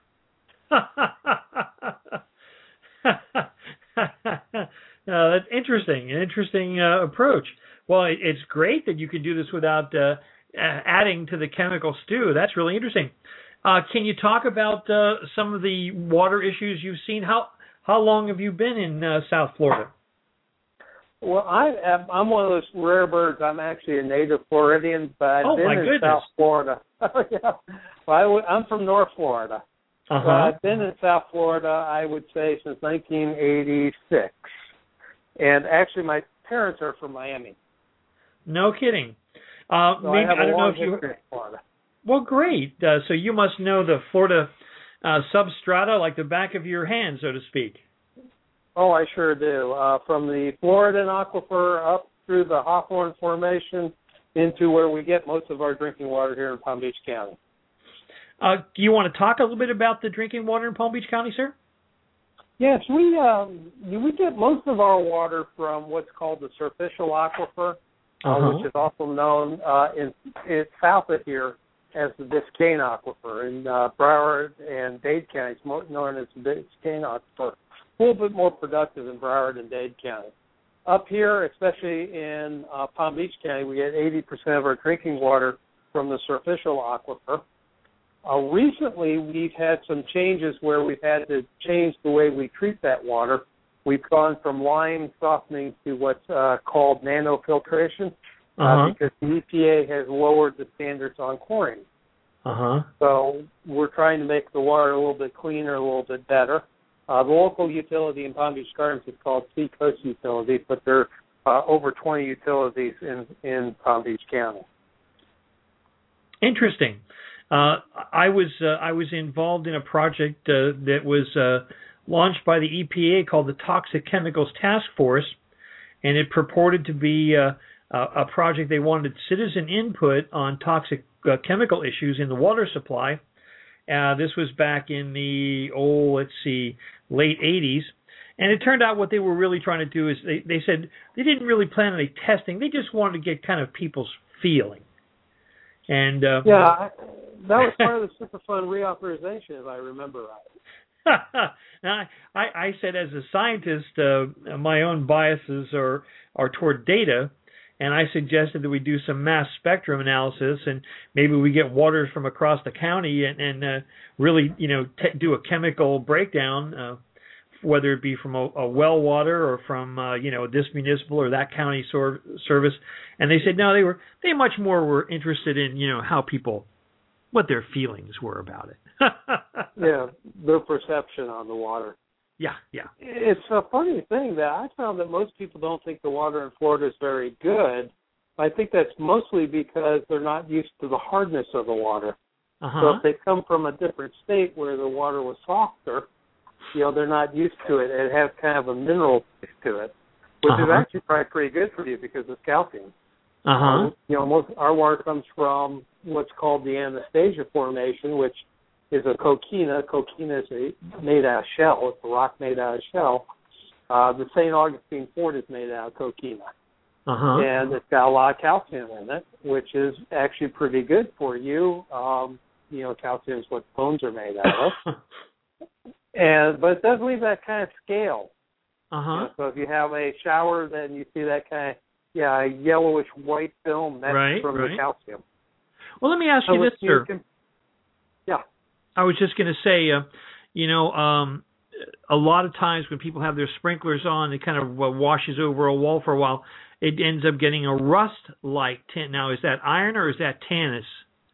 Uh, that's interesting, an interesting uh, approach. Well, it, it's great that you can do this without uh, adding to the chemical stew. That's really interesting. Uh, can you talk about uh, some of the water issues you've seen? How how long have you been in uh, South Florida? Well, I, I'm one of those rare birds. I'm actually a native Floridian, but I've oh, been my in goodness. South Florida. yeah. well, I w- I'm from North Florida. Uh-huh. So I've been in South Florida, I would say, since nineteen eighty-six. And actually, my parents are from Miami. No kidding. Uh, so maybe, I, have I don't a know long if you. history in Florida. Well, great. Uh, so you must know the Florida uh, substrata like the back of your hand, so to speak. Oh, I sure do. Uh, from the Floridan Aquifer up through the Hawthorne Formation into where we get most of our drinking water here in Palm Beach County. Uh, do you want to talk a little bit about the drinking water in Palm Beach County, sir? Yes, we um, we get most of our water from what's called the Surficial Aquifer, uh, uh-huh. which is also known uh, in, in south of here as the Biscayne Aquifer. In uh, Broward and Dade counties, known as the Biscayne Aquifer, a little bit more productive in Broward and Dade County. Up here, especially in uh, Palm Beach County, we get eighty percent of our drinking water from the Surficial Aquifer. Uh, recently, we've had some changes where we've had to change the way we treat that water. We've gone from lime softening to what's uh, called nanofiltration uh, uh-huh. because the E P A has lowered the standards on chlorine. Uh-huh. So we're trying to make the water a little bit cleaner, a little bit better. Uh, the local utility in Palm Beach Gardens is called Seacoast Utility, but there are uh, over twenty utilities in, in Palm Beach County. Interesting. Uh, I was uh, I was involved in a project uh, that was uh, launched by the E P A called the Toxic Chemicals Task Force, and it purported to be uh, a project they wanted citizen input on toxic uh, chemical issues in the water supply. Uh, this was back in the, oh, let's see, late eighties. And it turned out what they were really trying to do is they, they said they didn't really plan on any testing. They just wanted to get kind of people's feeling. And uh, yeah, I, that was part of the Superfund reauthorization, if I remember right. now, I, I said as a scientist, uh, my own biases are, are toward data, and I suggested that we do some mass spectrum analysis, and maybe we get waters from across the county and, and uh, really, you know, te- do a chemical breakdown, uh, whether it be from a, a well water or from, uh, you know, this municipal or that county sor- service. And they said no, they were they much more were interested in, you know, how people, what their feelings were about it. Yeah, their perception on the water. Yeah, yeah. It's a funny thing that I found that most people don't think the water in Florida is very good. I think that's mostly because they're not used to the hardness of the water. Uh-huh. So if they come from a different state where the water was softer, you know, they're not used to it. It has kind of a mineral taste to it, which uh-huh. is actually probably pretty good for you because it's calcium. Uh-huh. Um, you know, most our water comes from what's called the Anastasia Formation, which is a coquina. Coquina is a, made out of shell. It's a rock made out of shell. Uh, the Saint Augustine Fort is made out of coquina. Uh-huh. And it's got a lot of calcium in it, which is actually pretty good for you. Um, you know, calcium is what bones are made out of. and But it does leave that kind of scale. Uh-huh. You know, so if you have a shower, then you see that kind of, yeah, yellowish white film. That's right, from right. the calcium. Well, let me ask so you this, you sir. Can, yeah. I was just going to say, uh, you know, um, a lot of times when people have their sprinklers on, it kind of uh, washes over a wall for a while. It ends up getting a rust-like tint. Now, is that iron or is that tannus?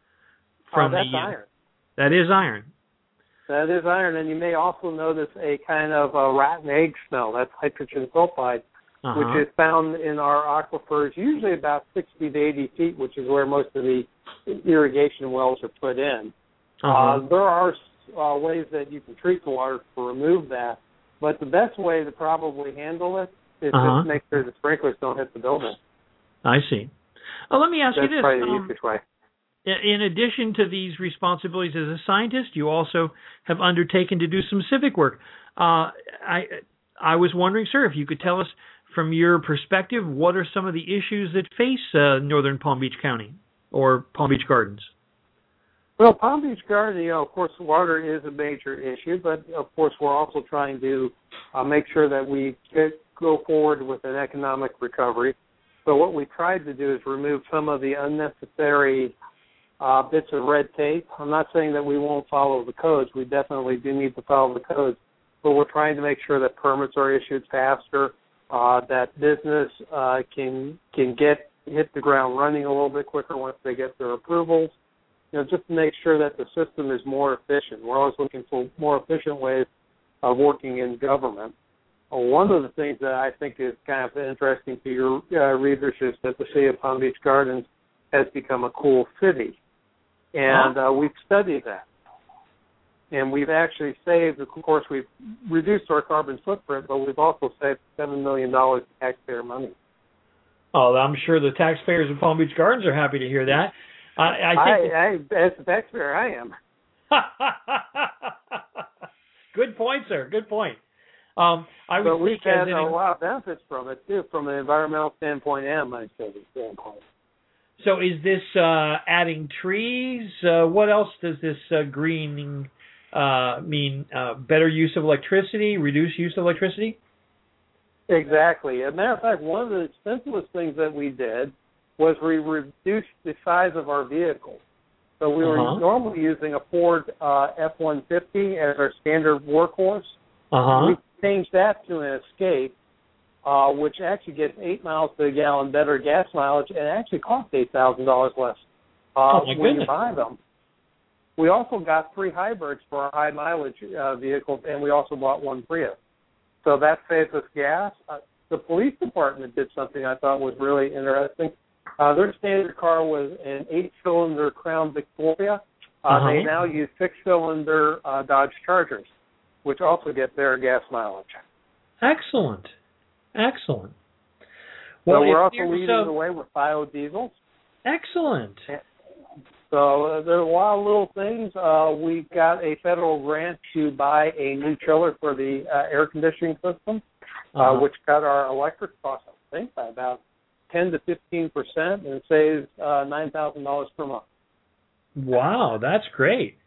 From uh, that's the, iron. That is iron. That is iron, and you may also notice a kind of a rat and egg smell. That's hydrogen sulfide, uh-huh. which is found in our aquifers, usually about sixty to eighty feet, which is where most of the irrigation wells are put in. Uh-huh. Uh, there are uh, ways that you can treat the water to remove that, but the best way to probably handle it is uh-huh. just make sure the sprinklers don't hit the building. I see. Well, let me ask That's you this. probably the Um, easiest way. In addition to these responsibilities as a scientist, you also have undertaken to do some civic work. Uh, I I was wondering, sir, if you could tell us from your perspective, what are some of the issues that face uh, northern Palm Beach County or Palm Beach Gardens? Well, Palm Beach Gardens, you know, of course, water is a major issue, but of course, we're also trying to uh, make sure that we get, go forward with an economic recovery. So what we tried to do is remove some of the unnecessary uh, bits of red tape. I'm not saying that we won't follow the codes. We definitely do need to follow the codes, but we're trying to make sure that permits are issued faster, uh, that business uh, can can get hit the ground running a little bit quicker once they get their approvals. You know, just to make sure that the system is more efficient. We're always looking for more efficient ways of working in government. Uh, one of the things that I think is kind of interesting to your uh, readers is that the city of Palm Beach Gardens has become a cool city. And uh, we've studied that. And we've actually saved, of course, we've reduced our carbon footprint, but we've also saved seven million dollars in taxpayer money. Oh, I'm sure the taxpayers of Palm Beach Gardens are happy to hear that. I, I think I, I, as a taxpayer, I am. Good point, sir. Good point. Um, I would but we've think as had an, a lot of benefits from it too, from an environmental standpoint and money saving standpoint. So is this uh, adding trees? Uh, what else does this uh, greening uh, mean? Uh, better use of electricity, reduced use of electricity? Exactly. As a matter of fact, one of the simplest things that we did was we reduced the size of our vehicles. So we were Uh-huh. normally using a Ford uh, F one fifty as our standard workhorse. Uh-huh. We changed that to an Escape, uh, which actually gets eight miles per gallon better gas mileage and actually costs eight thousand dollars less uh, Oh, my when goodness. you buy them. We also got three hybrids for our high mileage uh, vehicles, and we also bought one Prius. So that saves us gas. Uh, the police department did something I thought was really interesting. Uh, their standard car was an eight-cylinder Crown Victoria. Uh, Uh-huh. They now use six-cylinder uh, Dodge Chargers, which also get better gas mileage. Excellent. Excellent. So Well, we're if also there's, leading uh, the way with biodiesel. Excellent. So uh, there are a lot of little things. Uh, we got a federal grant to buy a new chiller for the uh, air conditioning system, uh, Uh-huh. which cut our electric costs, I think, by about ten to fifteen percent, and saves uh, nine thousand dollars per month. Wow, that's great.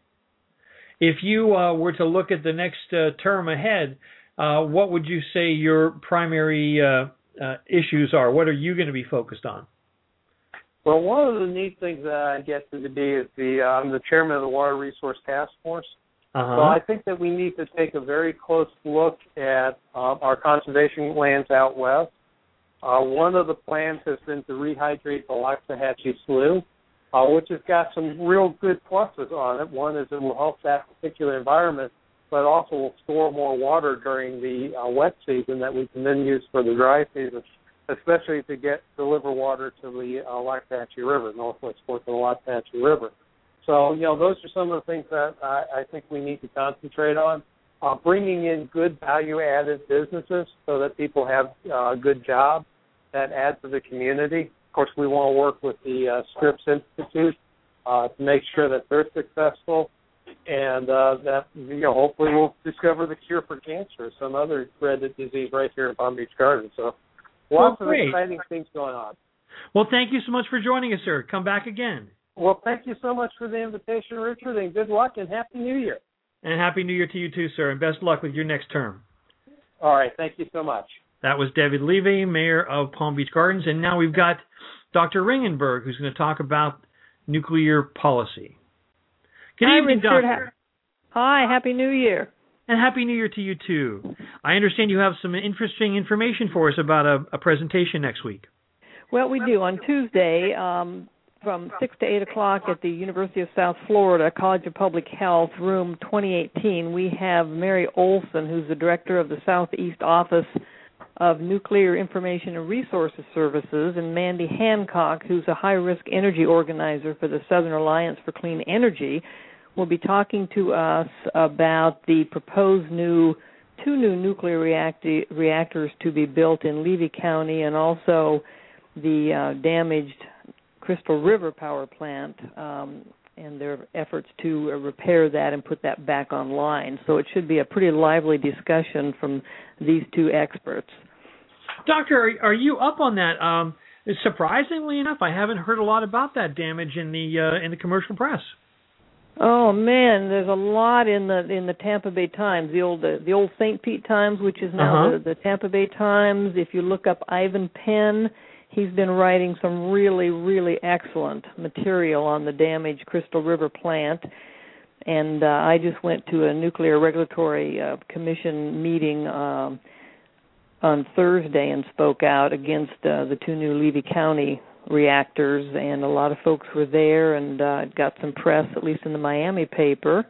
If you uh, were to look at the next uh, term ahead, uh, what would you say your primary uh, uh, issues are? What are you going to be focused on? Well, one of the neat things that I get to be is the uh, I'm the chairman of the Water Resource Task Force. Uh-huh. So I think that we need to take a very close look at uh, our conservation lands out west. Uh, one of the plans has been to rehydrate the Loxahatchee Slough, uh, which has got some real good pluses on it. One is it will help that particular environment, but also will store more water during the uh, wet season that we can then use for the dry season, especially to get deliver water to the uh, Loxahatchee River, northwest course of the Loxahatchee River. So, you know, those are some of the things that I, I think we need to concentrate on. Uh, bringing in good value-added businesses so that people have uh, good jobs that add to the community. Of course, we want to work with the uh, Scripps Institute uh, to make sure that they're successful and uh, that, you know, hopefully we'll discover the cure for cancer or some other dreaded disease right here in Palm Beach Gardens. So lots Well, of great. exciting things going on. Well, thank you so much for joining us, sir. Come back again. Well, thank you so much for the invitation, Richard, and good luck and Happy New Year. And Happy New Year to you too, sir, and best luck with your next term. All right, thank you so much. That was David Levy, mayor of Palm Beach Gardens, and now we've got Doctor Ringenberg, who's going to talk about nuclear policy. Good Hi, evening, Richard. Doctor. Hi, Happy New Year. And Happy New Year to you too. I understand you have some interesting information for us about a, a presentation next week. Well, we do. On Tuesday, um, from six to eight o'clock at the University of South Florida, College of Public Health, room twenty eighteen, we have Mary Olson, who's the director of the Southeast Office of Nuclear Information and Resources Services, and Mandy Hancock, who's a high-risk energy organizer for the Southern Alliance for Clean Energy, will be talking to us about the proposed new two new nuclear reacti- reactors to be built in Levy County, and also the uh, damaged Crystal River power plant um, and their efforts to uh, repair that and put that back online. So it should be a pretty lively discussion from these two experts. Doctor, are, are you up on that? Um, surprisingly enough, I haven't heard a lot about that damage in the uh, in the commercial press. Oh man, there's a lot in the in the Tampa Bay Times, the old uh, the old Saint Pete Times, which is now Uh-huh. the, the Tampa Bay Times. If you look up Ivan Penn, he's been writing some really really excellent material on the damaged Crystal River plant. And uh, I just went to a Nuclear Regulatory uh, Commission meeting um, on Thursday and spoke out against uh, the two new Levy County reactors, and a lot of folks were there, and uh, it got some press, at least in the Miami paper.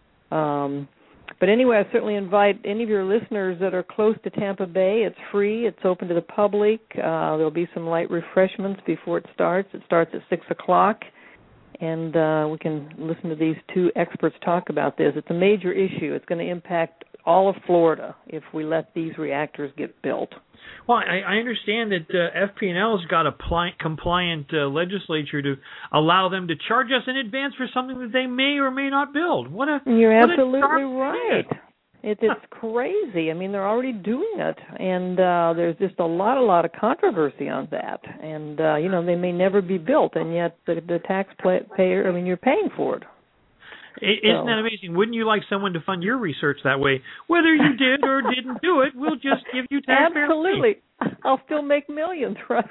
Um, but anyway, I certainly invite any of your listeners that are close to Tampa Bay. It's free. It's open to the public. Uh, there'll be some light refreshments before it starts. It starts at six o'clock, and uh, we can listen to these two experts talk about this. It's a major issue. It's going to impact all of Florida if we let these reactors get built. Well, I, I understand that uh, F P and L has got a pli- compliant uh, legislature to allow them to charge us in advance for something that they may or may not build. What a You're what absolutely a right. It, it's crazy. I mean, they're already doing it, and uh, there's just a lot, a lot of controversy on that. And uh, you know, they may never be built, and yet the, the taxpayer, I mean, you're paying for it. Isn't that amazing? Wouldn't you like someone to fund your research that way? Whether you did or didn't do it, we'll just give you taxpayer Absolutely. Money. I'll still make millions, right?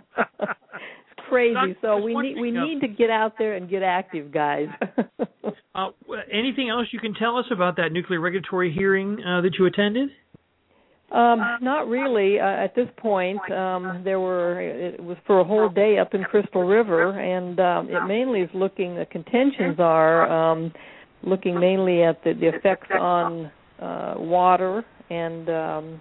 It's crazy. So we need we need to get out there and get active, guys. uh, anything else you can tell us about that nuclear regulatory hearing uh, that you attended? Um, not really. Uh, at this point, um, there were it was for a whole day up in Crystal River, and um, it mainly is looking. The contentions are um, looking mainly at the, the effects on uh, water, and um,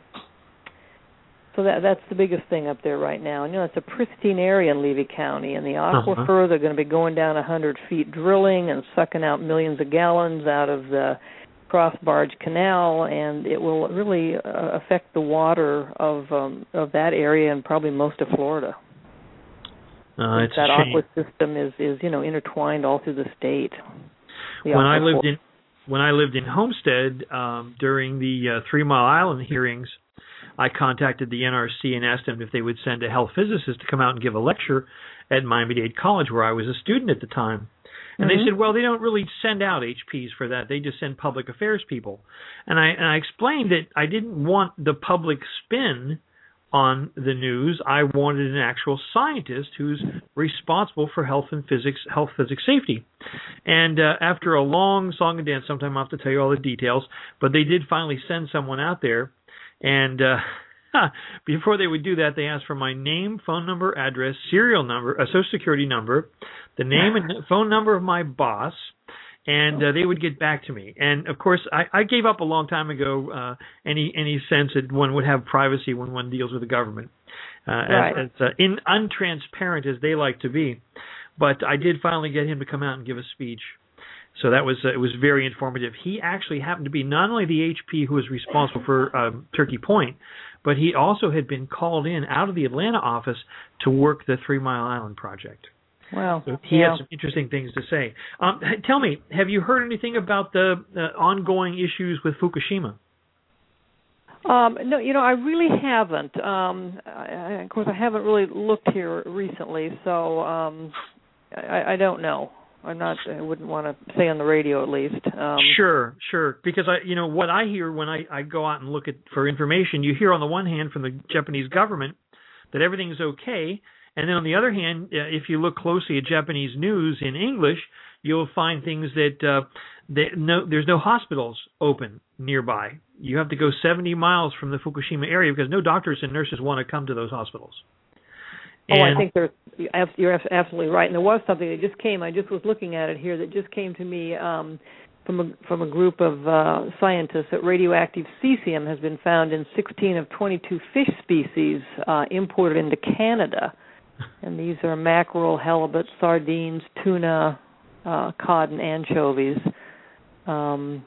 so that that's the biggest thing up there right now. And, you know, it's a pristine area in Levy County, and the aquifer uh-huh. they're going to be going down a hundred feet drilling and sucking out millions of gallons out of the Cross Barge Canal, and it will really uh, affect the water of um, of that area and probably most of Florida. Uh, it's that a shame. aqua system is, is you know intertwined all through the state. The when I lived in when I lived in Homestead um, during the uh, Three Mile Island hearings, I contacted the N R C and asked them if they would send a health physicist to come out and give a lecture at Miami-Dade College, where I was a student at the time. And mm-hmm. they said, well, they don't really send out H Ps for that. They just send public affairs people. And I, and I explained that I didn't want the public spin on the news. I wanted an actual scientist who's responsible for health and physics, health, physics, safety. And uh, after a long song and dance, sometime I'll have to tell you all the details, but they did finally send someone out there. And uh, before they would do that, they asked for my name, phone number, address, serial number, a social security number, the name and phone number of my boss, and uh, they would get back to me. And, of course, I, I gave up a long time ago uh, any any sense that one would have privacy when one deals with the government, uh, right. as, as uh, in, untransparent as they like to be. But I did finally get him to come out and give a speech. So that was uh, it was very informative. He actually happened to be not only the H P who was responsible for um, Turkey Point, but he also had been called in out of the Atlanta office to work the Three Mile Island project. Wow. So he yeah. had some interesting things to say. Um, tell me, have you heard anything about the uh, ongoing issues with Fukushima? Um, no, you know, I really haven't. Um, I, of course, I haven't really looked here recently, so um, I, I don't know. I'm not. I wouldn't want to say on the radio, at least. Um, sure, sure. Because I, you know, what I hear when I, I go out and look at for information, you hear on the one hand from the Japanese government that everything's okay, and then on the other hand, uh, if you look closely at Japanese news in English, you'll find things that uh, they, no, there's no hospitals open nearby. You have to go seventy miles from the Fukushima area because no doctors and nurses want to come to those hospitals. Oh, I think there's, you're absolutely right. And there was something that just came. I just was looking at it here that just came to me um, from a, from a group of uh, scientists that radioactive cesium has been found in sixteen of twenty-two fish species uh, imported into Canada. And these are mackerel, halibut, sardines, tuna, uh, cod, and anchovies. Um,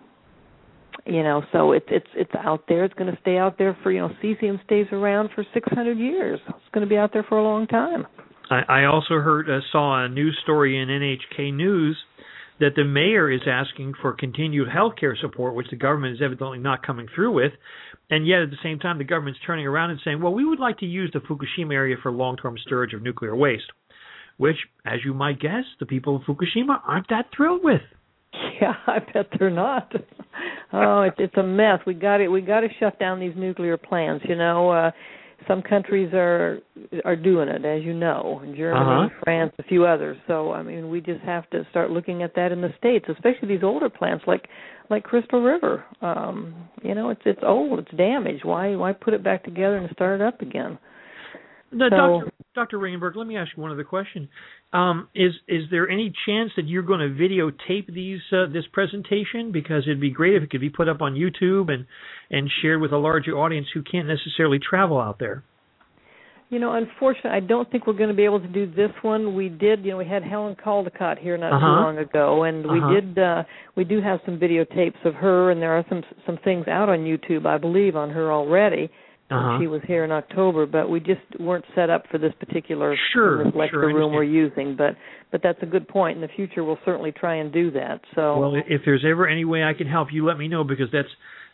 you know, so it's it's it's out there. It's going to stay out there for, you know, cesium stays around for six hundred years. It's going to be out there for a long time. I, I also heard uh, saw a news story in N H K News that the mayor is asking for continued health care support, which the government is evidently not coming through with. And yet, at the same time, the government's turning around and saying, well, we would like to use the Fukushima area for long-term storage of nuclear waste, which, as you might guess, the people of Fukushima aren't that thrilled with. Yeah, I bet they're not. Oh, it's it's a mess. We got it. We got to shut down these nuclear plants. You know, uh, some countries are are doing it, as you know, Germany, uh-huh. France, a few others. So, I mean, we just have to start looking at that in the States, especially these older plants like like Crystal River. Um, you know, it's it's old, it's damaged. Why why put it back together and start it up again? Now, so, Doctor Doctor Regenberg, let me ask you one other question. Um, is is there any chance that you're going to videotape these uh, this presentation? Because it'd be great if it could be put up on YouTube and, and shared with a larger audience who can't necessarily travel out there. You know, unfortunately, I don't think we're going to be able to do this one. We did, you know, we had Helen Caldecott here not uh-huh. too long ago, and we uh-huh. did. Uh, we do have some videotapes of her, and there are some some things out on YouTube, I believe, on her already. Uh-huh. She was here in October, but we just weren't set up for this particular sure, this lecture sure, room we're using. But but that's a good point. In the future, we'll certainly try and do that. So well, if there's ever any way I can help, you let me know, because that's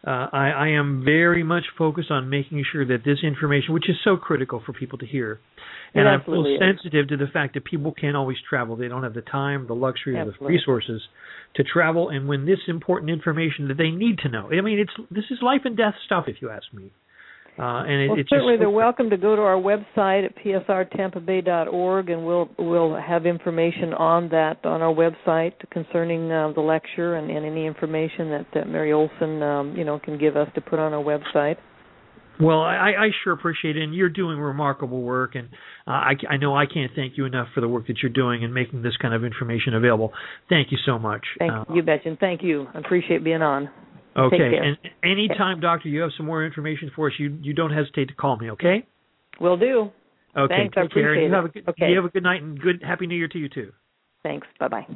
Uh, I, I am very much focused on making sure that this information, which is so critical for people to hear, and I'm full sensitive to the fact that people can't always travel. They don't have the time, the luxury, or the resources to travel. And when this important information that they need to know, I mean, it's this is life and death stuff, if you ask me. Uh, and it, well, it's certainly just they're welcome to go to our website at p s r tampa bay dot org, and we'll we'll have information on that on our website concerning uh, the lecture and, and any information that, that Mary Olson um, you know can give us to put on our website. Well, I, I sure appreciate it, and you're doing remarkable work, and uh, I, I know I can't thank you enough for the work that you're doing and making this kind of information available. Thank you so much. Thank uh, you, Betcha, and thank you. I appreciate being on. Okay, and anytime, Doctor, you have some more information for us, you you don't hesitate to call me, okay? Will do. Okay, thanks, take I appreciate care. You it. have a good, okay. You have a good night and good Happy New Year to you, too. Thanks. Bye-bye.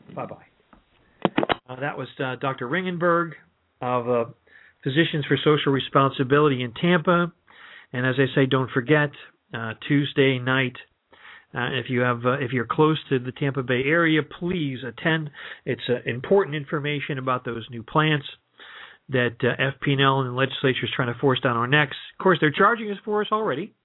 Bye-bye. Uh, that was uh, Doctor Ringenberg of uh, Physicians for Social Responsibility in Tampa. And as I say, don't forget, uh, Tuesday night, uh, if you have, uh, if you're close to the Tampa Bay area, please attend. It's uh, important information about those new plants that uh, F P and L and the legislature is trying to force down our necks. Of course, they're charging us for us already,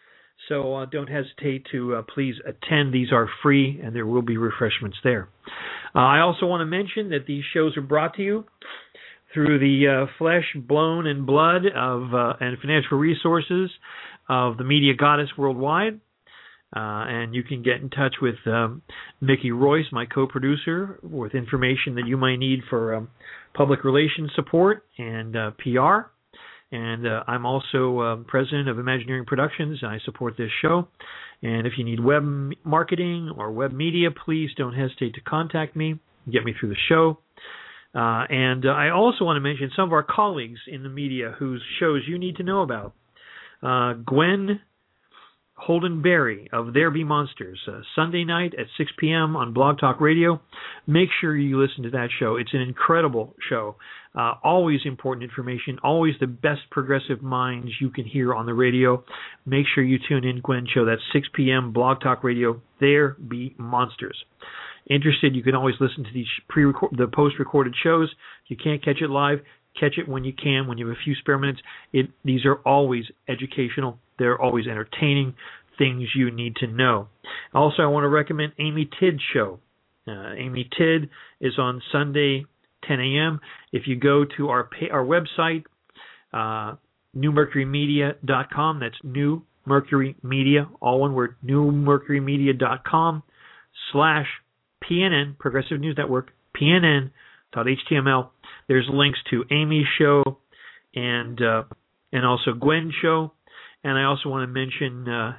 so uh, don't hesitate to uh, please attend. These are free, and there will be refreshments there. Uh, I also want to mention that these shows are brought to you through the uh, flesh, bone, and blood of uh, and financial resources of the Media Goddess Worldwide. Uh, and you can get in touch with um, Mickey Royce, my co-producer, with information that you might need for um, public relations support and uh, P R. And uh, I'm also uh, president of Imagineering Productions. I support this show. And if you need web marketing or web media, please don't hesitate to contact me. Get me through the show. Uh, and uh, I also want to mention some of our colleagues in the media whose shows you need to know about. Uh, Gwen Holden Berry of There Be Monsters, uh, Sunday night at six p.m. on Blog Talk Radio. Make sure you listen to that show. It's an incredible show. Uh, always important information, always the best progressive minds you can hear on the radio. Make sure you tune in, Gwen Show. That's six p.m. Blog Talk Radio. There Be Monsters. Interested, you can always listen to these pre the post-recorded shows. If you can't catch it live, catch it when you can, when you have a few spare minutes. It, these are always educational. They're always entertaining, things you need to know. Also, I want to recommend Amy Tidd's show. Uh, Amy Tidd is on Sunday, ten a.m. If you go to our our website, uh, new mercury media dot com, that's New Mercury Media, all one word, new mercury media dot com slash P N N, Progressive News Network, P N N dot H T M L. There's links to Amy's show and uh, and also Gwen's show. And I also want to mention uh,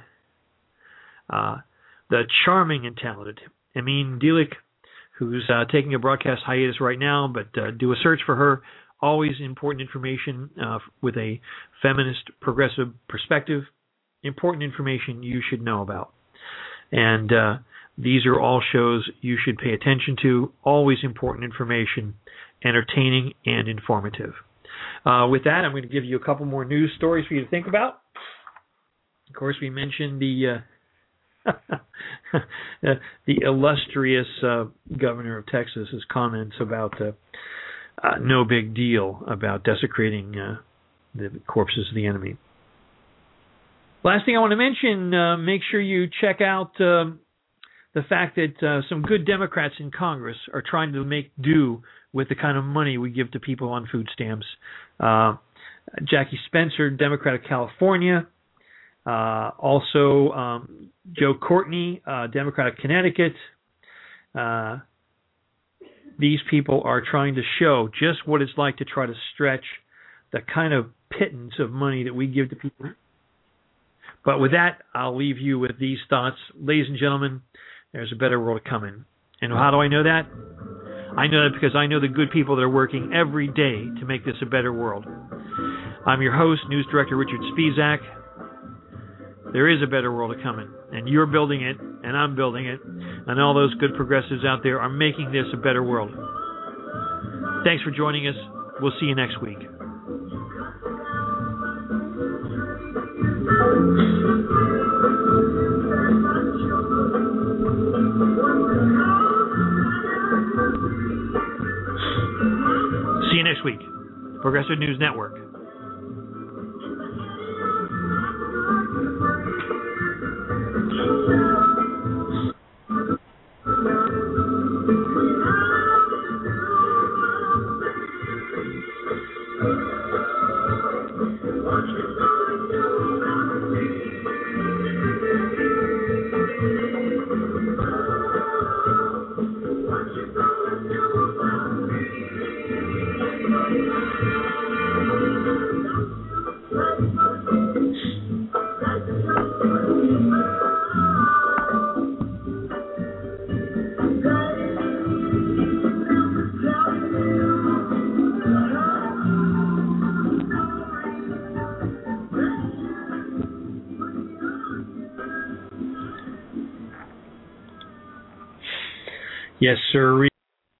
uh, the charming and talented Amin Dilic, who's uh, taking a broadcast hiatus right now, but uh, do a search for her. Always important information uh, with a feminist, progressive perspective. Important information you should know about. And uh, these are all shows you should pay attention to. Always important information, entertaining and informative. Uh, with that, I'm going to give you a couple more news stories for you to think about. Of course, we mentioned the uh, the illustrious uh, governor of Texas's comments about uh, uh, no big deal about desecrating uh, the corpses of the enemy. Last thing I want to mention, uh, make sure you check out uh, the fact that uh, some good Democrats in Congress are trying to make do with the kind of money we give to people on food stamps. Uh, Jackie Spencer, Democrat of California. Uh, also, um, Joe Courtney, uh, Democrat of Connecticut. Uh, these people are trying to show just what it's like to try to stretch the kind of pittance of money that we give to people. But with that, I'll leave you with these thoughts. Ladies and gentlemen, there's a better world coming. And how do I know that? I know that because I know the good people that are working every day to make this a better world. I'm your host, News Director Richard Spisak. There is a better world coming, and you're building it, and I'm building it, and all those good progressives out there are making this a better world. Thanks for joining us. We'll see you next week. See you next week. Progressive News Network. Yes, sir.